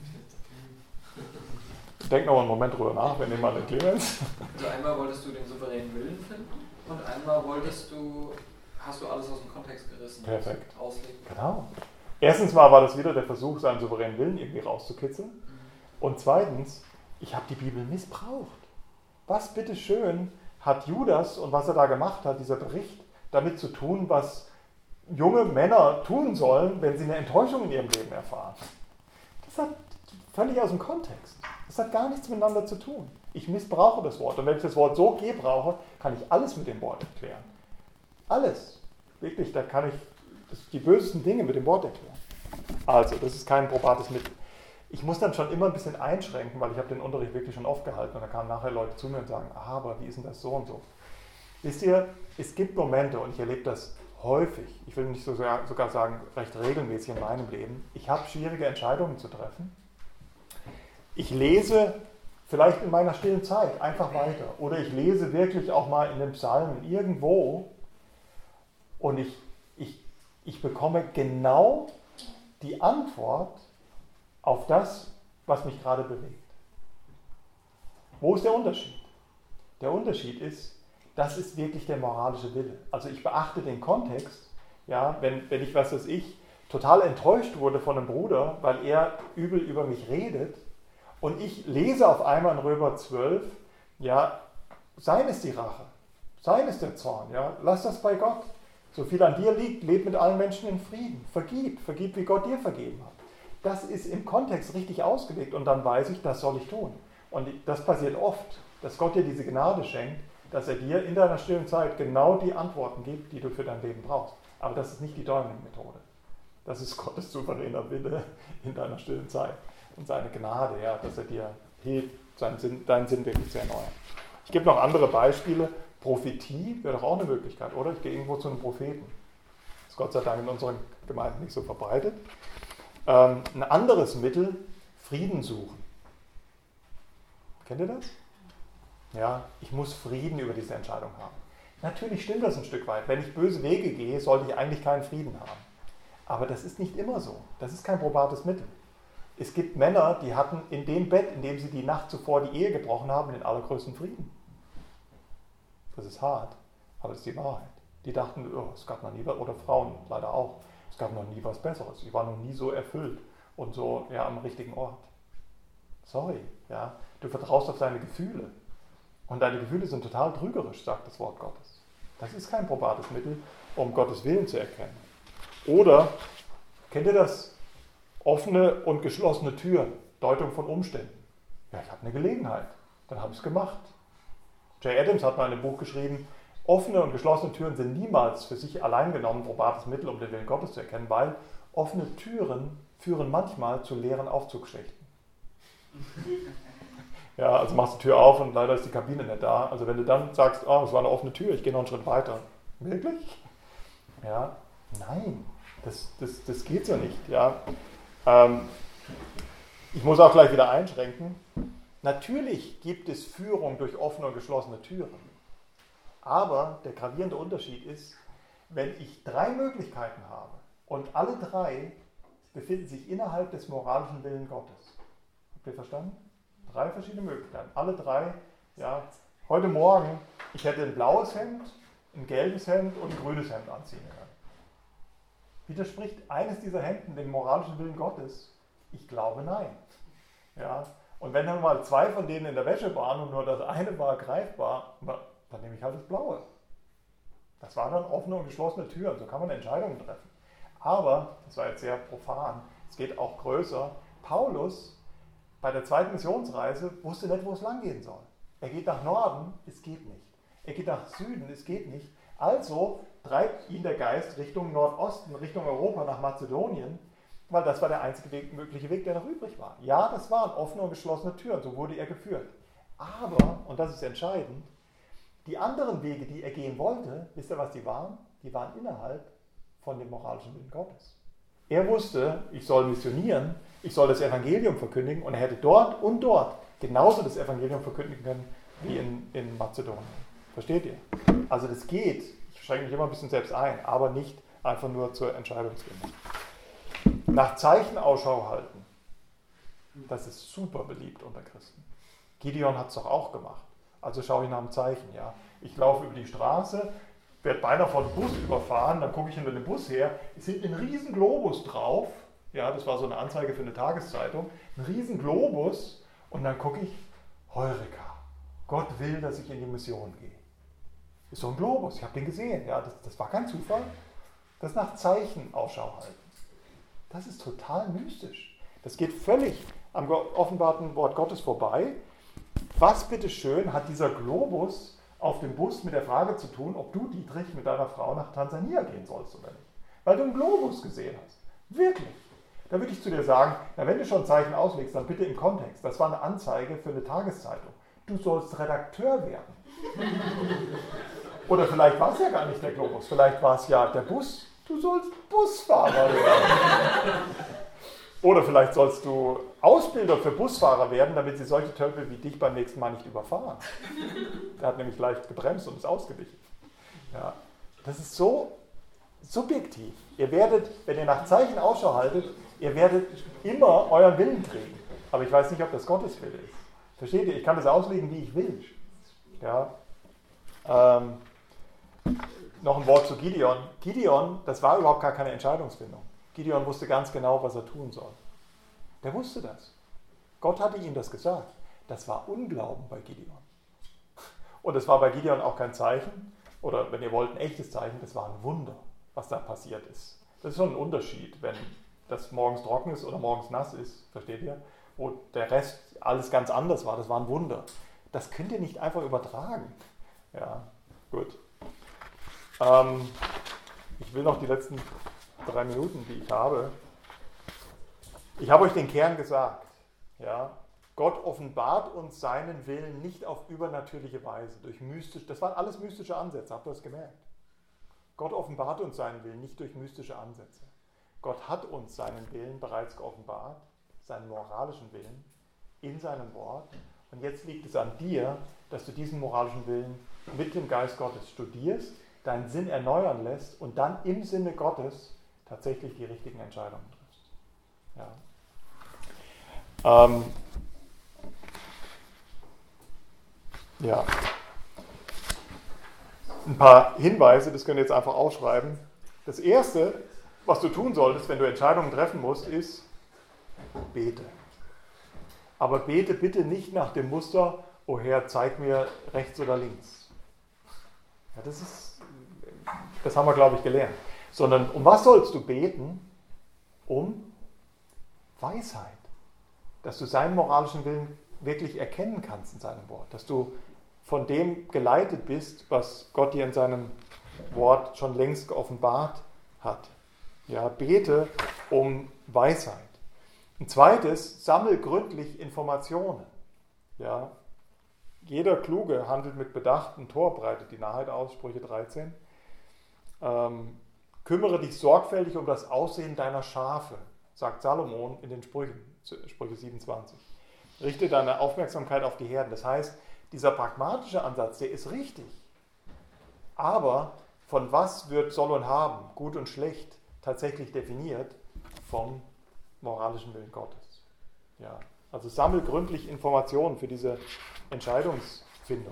[SPEAKER 1] Denk noch einen Moment drüber nach, wir nehmen mal den Clemens.
[SPEAKER 4] Also einmal wolltest du den souveränen Willen finden und einmal hast du alles aus dem Kontext gerissen.
[SPEAKER 1] Perfekt.
[SPEAKER 4] Auslegen.
[SPEAKER 1] Genau. Erstens mal war das wieder der Versuch, seinen souveränen Willen irgendwie rauszukitzeln. Und zweitens, ich habe die Bibel missbraucht. Was bitteschön hat Judas und was er da gemacht hat, dieser Bericht, damit zu tun, was junge Männer tun sollen, wenn sie eine Enttäuschung in ihrem Leben erfahren? Das hat völlig aus dem Kontext. Das hat gar nichts miteinander zu tun. Ich missbrauche das Wort. Und wenn ich das Wort so gebrauche, kann ich alles mit dem Wort erklären. Alles. Wirklich, da kann ich die bösesten Dinge mit dem Wort erklären. Also, das ist kein probates Mittel. Ich muss dann schon immer ein bisschen einschränken, weil ich habe den Unterricht wirklich schon oft gehalten und da kamen nachher Leute zu mir und sagen, aber wie ist denn das so und so? Wisst ihr, es gibt Momente und ich erlebe das häufig, ich will nicht sogar sagen recht regelmäßig in meinem Leben, ich habe schwierige Entscheidungen zu treffen. Ich lese vielleicht in meiner stillen Zeit einfach weiter oder ich lese wirklich auch mal in den Psalmen irgendwo und ich bekomme genau die Antwort auf das, was mich gerade bewegt. Wo ist der Unterschied? Der Unterschied ist, das ist wirklich der moralische Wille. Also ich beachte den Kontext, ja, wenn ich, was weiß ich, total enttäuscht wurde von einem Bruder, weil er übel über mich redet und ich lese auf einmal in Römer 12, ja, sein ist die Rache, sein ist der Zorn, ja, lass das bei Gott. So viel an dir liegt, leb mit allen Menschen in Frieden. Vergib, wie Gott dir vergeben hat. Das ist im Kontext richtig ausgelegt und dann weiß ich, das soll ich tun. Und das passiert oft, dass Gott dir diese Gnade schenkt, dass er dir in deiner stillen Zeit genau die Antworten gibt, die du für dein Leben brauchst. Aber das ist nicht die Däumling-Methode. Das ist Gottes souveräner Wille in deiner stillen Zeit und seine Gnade, ja, dass er dir hilft, deinen Sinn wirklich zu erneuern. Ich gebe noch andere Beispiele. Prophetie wäre doch auch eine Möglichkeit, oder? Ich gehe irgendwo zu einem Propheten. Das ist Gott sei Dank in unseren Gemeinden nicht so verbreitet. Ein anderes Mittel, Frieden suchen. Kennt ihr das? Ja, ich muss Frieden über diese Entscheidung haben. Natürlich stimmt das ein Stück weit. Wenn ich böse Wege gehe, sollte ich eigentlich keinen Frieden haben. Aber das ist nicht immer so. Das ist kein probates Mittel. Es gibt Männer, die hatten in dem Bett, in dem sie die Nacht zuvor die Ehe gebrochen haben, den allergrößten Frieden. Das ist hart, aber das ist die Wahrheit. Die dachten, oh, es gab noch nie was, oder Frauen leider auch, es gab noch nie was Besseres. Ich war noch nie so erfüllt und so ja, am richtigen Ort. Sorry, ja, du vertraust auf deine Gefühle. Und deine Gefühle sind total trügerisch, sagt das Wort Gottes. Das ist kein probates Mittel, um Gottes Willen zu erkennen. Oder, kennt ihr das? Offene und geschlossene Türen, Deutung von Umständen. Ja, ich habe eine Gelegenheit, dann habe ich es gemacht. Jay Adams hat mal in einem Buch geschrieben, offene und geschlossene Türen sind niemals für sich allein genommen probates Mittel, um den Willen Gottes zu erkennen, weil offene Türen führen manchmal zu leeren Aufzugsschichten. Ja, also machst du die Tür auf und leider ist die Kabine nicht da. Also wenn du dann sagst, oh, es war eine offene Tür, ich gehe noch einen Schritt weiter. Wirklich? Ja, nein, das geht so nicht. Ja. Ich muss auch gleich wieder einschränken. Natürlich gibt es Führung durch offene und geschlossene Türen. Aber der gravierende Unterschied ist, wenn ich 3 Möglichkeiten habe und alle 3 befinden sich innerhalb des moralischen Willens Gottes. Habt ihr verstanden? 3 verschiedene Möglichkeiten. Alle 3, ja. Heute Morgen, ich hätte ein blaues Hemd, ein gelbes Hemd und ein grünes Hemd anziehen können. Widerspricht eines dieser Hemden dem moralischen Willen Gottes? Ich glaube, nein. Ja. Und wenn dann mal 2 von denen in der Wäsche waren und nur das eine war greifbar, dann nehme ich halt das Blaue. Das waren dann offene und geschlossene Türen, so kann man Entscheidungen treffen. Aber, das war jetzt sehr profan, es geht auch größer, Paulus bei der 2. Missionsreise wusste nicht, wo es lang gehen soll. Er geht nach Norden, es geht nicht. Er geht nach Süden, es geht nicht. Also treibt ihn der Geist Richtung Nordosten, Richtung Europa, nach Mazedonien, weil das war der einzige mögliche Weg, der noch übrig war. Ja, das waren offene und geschlossene Türen, so wurde er geführt. Aber, und das ist entscheidend, die anderen Wege, die er gehen wollte, wisst ihr, was die waren? Die waren innerhalb von dem moralischen Willen Gottes. Er wusste, ich soll missionieren, ich soll das Evangelium verkündigen und er hätte dort und dort genauso das Evangelium verkündigen können wie in Mazedonien. Versteht ihr? Also das geht, ich schränke mich immer ein bisschen selbst ein, aber nicht einfach nur zur Entscheidungsfindung. Nach Zeichen Ausschau halten, das ist super beliebt unter Christen. Gideon hat es doch auch gemacht. Also schaue ich nach einem Zeichen. Ja. Ich laufe über die Straße, werde beinahe von einem Bus überfahren, dann gucke ich hinter dem Bus her, es ist ein riesen Globus drauf, ja, das war so eine Anzeige für eine Tageszeitung, ein riesen Globus und dann gucke ich, Heureka, Gott will, dass ich in die Mission gehe. Ist so ein Globus, ich habe den gesehen, ja, das war kein Zufall. Das nach Zeichen Ausschau halten. Das ist total mystisch. Das geht völlig am offenbarten Wort Gottes vorbei. Was bitteschön hat dieser Globus auf dem Bus mit der Frage zu tun, ob du, Dietrich, mit deiner Frau nach Tansania gehen sollst oder nicht? Weil du einen Globus gesehen hast. Wirklich. Da würde ich zu dir sagen, na, wenn du schon Zeichen auslegst, dann bitte im Kontext. Das war eine Anzeige für eine Tageszeitung. Du sollst Redakteur werden. Oder vielleicht war es ja gar nicht der Globus, vielleicht war es ja der Bus. Du sollst Busfahrer werden. Oder vielleicht sollst du Ausbilder für Busfahrer werden, damit sie solche Tölpel wie dich beim nächsten Mal nicht überfahren. Der hat nämlich leicht gebremst und ist ausgewichen. Ja, das ist so subjektiv. Ihr werdet, wenn ihr nach Zeichen Ausschau haltet, ihr werdet immer euren Willen kriegen. Aber ich weiß nicht, ob das Gottes Wille ist. Versteht ihr? Ich kann das auslegen, wie ich will. Ja. Noch ein Wort zu Gideon. Gideon, das war überhaupt gar keine Entscheidungsfindung. Gideon wusste ganz genau, was er tun soll. Der wusste das. Gott hatte ihm das gesagt. Das war Unglauben bei Gideon. Und es war bei Gideon auch kein Zeichen, oder wenn ihr wollt, ein echtes Zeichen, das war ein Wunder, was da passiert ist. Das ist schon ein Unterschied, wenn das morgens trocken ist oder morgens nass ist, versteht ihr? Wo der Rest alles ganz anders war, das war ein Wunder. Das könnt ihr nicht einfach übertragen. Ja, gut. Ich will noch die letzten 3 Minuten, die ich habe. Ich habe euch den Kern gesagt. Ja? Gott offenbart uns seinen Willen nicht auf übernatürliche Weise, durch mystisch. Das waren alles mystische Ansätze, habt ihr das gemerkt? Gott offenbart uns seinen Willen nicht durch mystische Ansätze. Gott hat uns seinen Willen bereits geoffenbart, seinen moralischen Willen, in seinem Wort. Und jetzt liegt es an dir, dass du diesen moralischen Willen mit dem Geist Gottes studierst, deinen Sinn erneuern lässt und dann im Sinne Gottes tatsächlich die richtigen Entscheidungen triffst. Ja. Ja. Ein paar Hinweise, das könnt ihr jetzt einfach aufschreiben. Das Erste, was du tun solltest, wenn du Entscheidungen treffen musst, ist, bete. Aber bete bitte nicht nach dem Muster, oh Herr, zeig mir rechts oder links. Ja, das haben wir, glaube ich, gelernt. Sondern um was sollst du beten? Um Weisheit. Dass du seinen moralischen Willen wirklich erkennen kannst in seinem Wort. Dass du von dem geleitet bist, was Gott dir in seinem Wort schon längst geoffenbart hat. Ja, bete um Weisheit. Ein zweites, sammel gründlich Informationen. Ja, jeder Kluge handelt mit Bedacht, ein Tor breitet die Narrheit aus, Sprüche 13. Kümmere dich sorgfältig um das Aussehen deiner Schafe, sagt Salomon in den Sprüchen, Sprüche 27. Richte deine Aufmerksamkeit auf die Herden. Das heißt, dieser pragmatische Ansatz, der ist richtig. Aber von was wird Soll und Haben, gut und schlecht, tatsächlich definiert? Vom moralischen Willen Gottes. Ja, also sammel gründlich Informationen für diese Entscheidungsfindung.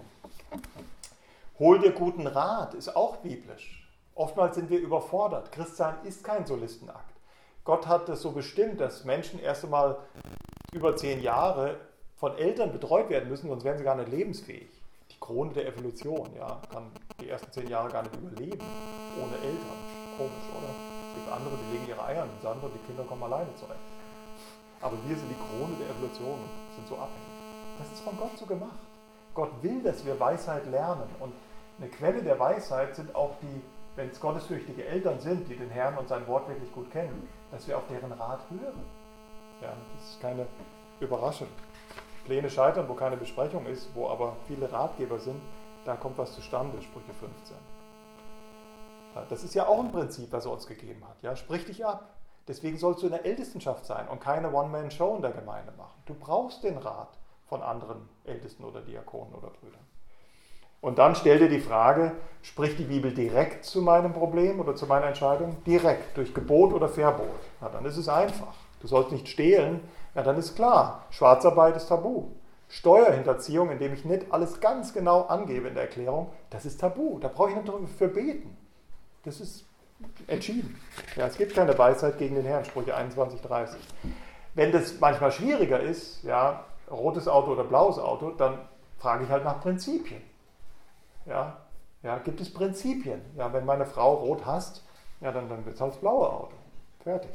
[SPEAKER 1] Hol dir guten Rat, ist auch biblisch. Oftmals sind wir überfordert. Christsein ist kein Solistenakt. Gott hat es so bestimmt, dass Menschen erst einmal über 10 Jahre von Eltern betreut werden müssen, sonst wären sie gar nicht lebensfähig. Die Krone der Evolution, ja, kann die ersten 10 Jahre gar nicht überleben, ohne Eltern. Komisch, oder? Es gibt andere, die legen ihre Eier in den Sand und die Kinder kommen alleine zurecht. Aber wir sind die Krone der Evolution und sind so abhängig. Das ist von Gott so gemacht. Gott will, dass wir Weisheit lernen. Und eine Quelle der Weisheit sind auch die, wenn es gottesfürchtige Eltern sind, die den Herrn und sein Wort wirklich gut kennen, dass wir auf deren Rat hören. Ja, das ist keine Überraschung. Pläne scheitern, wo keine Besprechung ist, wo aber viele Ratgeber sind, da kommt was zustande, Sprüche 15. Das ist ja auch ein Prinzip, was er uns gegeben hat. Ja? Sprich dich ab. Deswegen sollst du in der Ältestenschaft sein und keine One-Man-Show in der Gemeinde machen. Du brauchst den Rat von anderen Ältesten oder Diakonen oder Brüdern. Und dann stell dir die Frage, spricht die Bibel direkt zu meinem Problem oder zu meiner Entscheidung? Direkt, durch Gebot oder Verbot. Na, dann ist es einfach. Du sollst nicht stehlen, ja, dann ist klar, Schwarzarbeit ist tabu. Steuerhinterziehung, indem ich nicht alles ganz genau angebe in der Erklärung, das ist tabu. Da brauche ich nicht dafür beten. Das ist entschieden. Ja, es gibt keine Weisheit gegen den Herrn, Sprüche 21,30. Wenn das manchmal schwieriger ist, ja, rotes Auto oder blaues Auto, dann frage ich halt nach Prinzipien. Ja, gibt es Prinzipien? Ja, wenn meine Frau rot hasst, ja, dann wird es halt das blaue Auto. Fertig.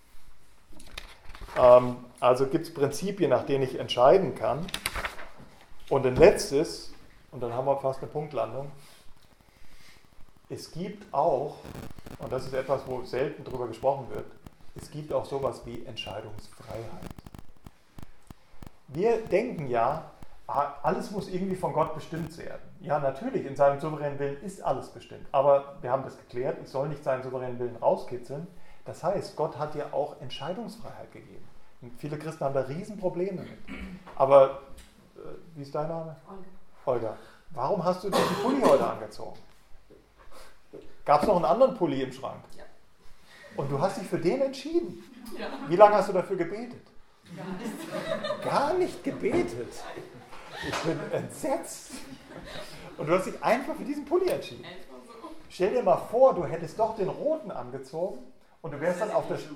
[SPEAKER 1] Also gibt es Prinzipien, nach denen ich entscheiden kann. Und ein letztes, und dann haben wir fast eine Punktlandung, es gibt auch, und das ist etwas, wo selten drüber gesprochen wird, es gibt auch sowas wie Entscheidungsfreiheit. Wir denken ja, alles muss irgendwie von Gott bestimmt werden. Ja, natürlich, in seinem souveränen Willen ist alles bestimmt. Aber wir haben das geklärt, ich soll nicht seinen souveränen Willen rauskitzeln. Das heißt, Gott hat dir auch Entscheidungsfreiheit gegeben. Und viele Christen haben da Riesenprobleme mit. Aber, wie ist dein Name? Olga. Warum hast du diesen Pulli heute angezogen? Gab es noch einen anderen Pulli im Schrank?
[SPEAKER 6] Ja.
[SPEAKER 1] Und du hast dich für den entschieden?
[SPEAKER 6] Ja.
[SPEAKER 1] Wie lange hast du dafür gebetet?
[SPEAKER 6] Gar nicht.
[SPEAKER 1] Gar nicht gebetet? Ich bin entsetzt. Und du hast dich einfach für diesen Pulli entschieden. Stell dir mal vor, du hättest doch den roten angezogen und du wärst dann auf der...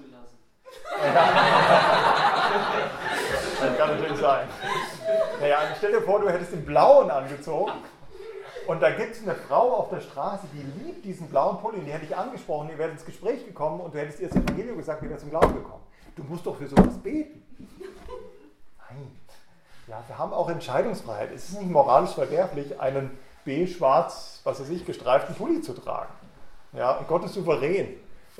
[SPEAKER 1] Das kann natürlich sein. Naja, stell dir vor, du hättest den blauen angezogen und da gibt es eine Frau auf der Straße, die liebt diesen blauen Pulli und die hätte ich angesprochen, ihr wärt ins Gespräch gekommen und du hättest ihr das Evangelium gesagt, ihr wärt zum Glauben gekommen. Du musst doch für sowas beten. Nein. Ja, wir haben auch Entscheidungsfreiheit. Es ist nicht moralisch verwerflich, einen beige-schwarz, was weiß ich, gestreiften Pulli zu tragen. Ja, und Gott ist souverän.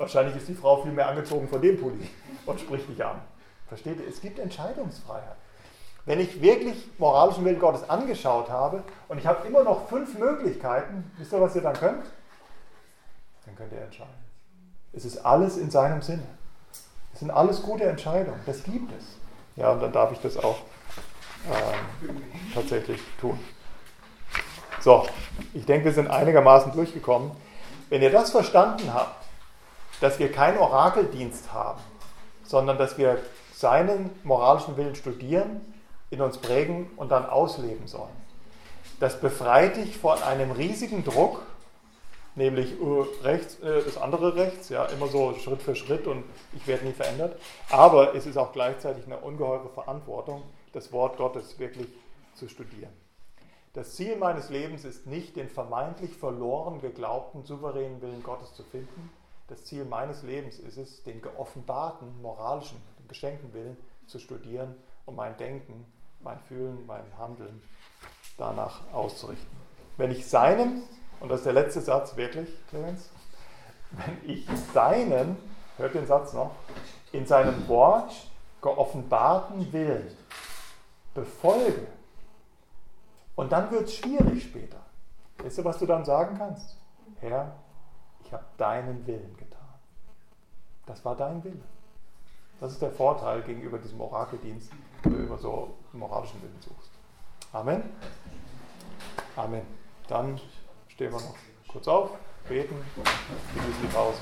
[SPEAKER 1] Wahrscheinlich ist die Frau viel mehr angezogen von dem Pulli und spricht dich an. Versteht ihr? Es gibt Entscheidungsfreiheit. Wenn ich wirklich moralischen Willen Gottes angeschaut habe und ich habe immer noch 5 Möglichkeiten, wisst ihr, was ihr dann könnt? Dann könnt ihr entscheiden. Es ist alles in seinem Sinne. Es sind alles gute Entscheidungen. Das gibt es. Ja, und dann darf ich das auch tatsächlich tun. So, ich denke, wir sind einigermaßen durchgekommen. Wenn ihr das verstanden habt, dass wir keinen Orakeldienst haben, sondern dass wir seinen moralischen Willen studieren, in uns prägen und dann ausleben sollen. Das befreit dich von einem riesigen Druck, nämlich rechts, das andere rechts, ja, immer so Schritt für Schritt und ich werde nie verändert. Aber es ist auch gleichzeitig eine ungeheure Verantwortung, das Wort Gottes wirklich zu studieren. Das Ziel meines Lebens ist nicht, den vermeintlich verloren geglaubten, souveränen Willen Gottes zu finden. Das Ziel meines Lebens ist es, den geoffenbarten, moralischen, den geschenkten Willen zu studieren und mein Denken, mein Fühlen, mein Handeln danach auszurichten. Wenn ich seinem, und das ist der letzte Satz wirklich, Clemens, wenn ich seinen, hört den Satz noch, in seinem Wort geoffenbarten Willen befolge, und dann wird es schwierig später. Weißt du, was du dann sagen kannst? Herr, ich habe deinen Willen getan. Das war dein Wille. Das ist der Vorteil gegenüber diesem Orakeldienst, wenn du immer so einen moralischen Willen suchst. Amen. Amen. Dann stehen wir noch kurz auf, beten, genießen die Pause.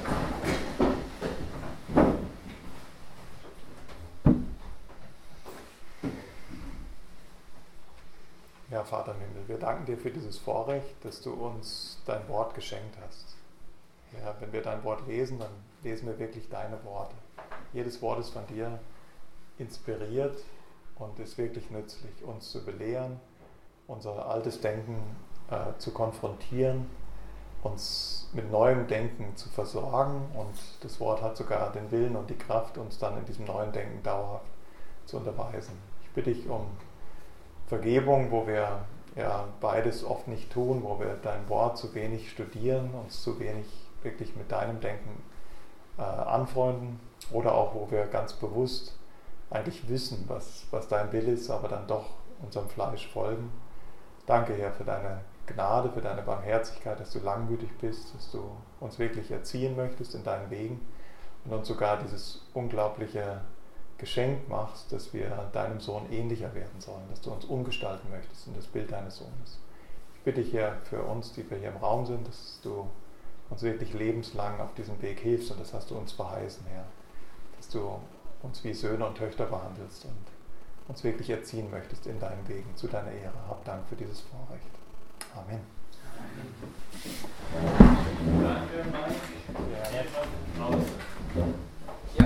[SPEAKER 1] Ja, Vater im Himmel, wir danken dir für dieses Vorrecht, dass du uns dein Wort geschenkt hast. Ja, wenn wir dein Wort lesen, dann lesen wir wirklich deine Worte. Jedes Wort ist von dir inspiriert und ist wirklich nützlich, uns zu belehren, unser altes Denken zu konfrontieren, uns mit neuem Denken zu versorgen, und das Wort hat sogar den Willen und die Kraft, uns dann in diesem neuen Denken dauerhaft zu unterweisen. Ich bitte dich um Vergebung, wo wir ja beides oft nicht tun, wo wir dein Wort zu wenig studieren, uns zu wenig wirklich mit deinem Denken anfreunden, oder auch wo wir ganz bewusst eigentlich wissen, was dein Wille ist, aber dann doch unserem Fleisch folgen. Danke, Herr, für deine Gnade, für deine Barmherzigkeit, dass du langmütig bist, dass du uns wirklich erziehen möchtest in deinen Wegen und uns sogar dieses unglaubliche Geschenk machst, dass wir deinem Sohn ähnlicher werden sollen, dass du uns umgestalten möchtest in das Bild deines Sohnes. Ich bitte dich, Herr, für uns, die wir hier im Raum sind, dass du uns wirklich lebenslang auf diesem Weg hilfst, und das hast du uns verheißen, Herr, dass du uns wie Söhne und Töchter behandelst und uns wirklich erziehen möchtest in deinen Wegen, zu deiner Ehre. Hab Dank für dieses Vorrecht. Amen.
[SPEAKER 7] Danke, Mike. Ja.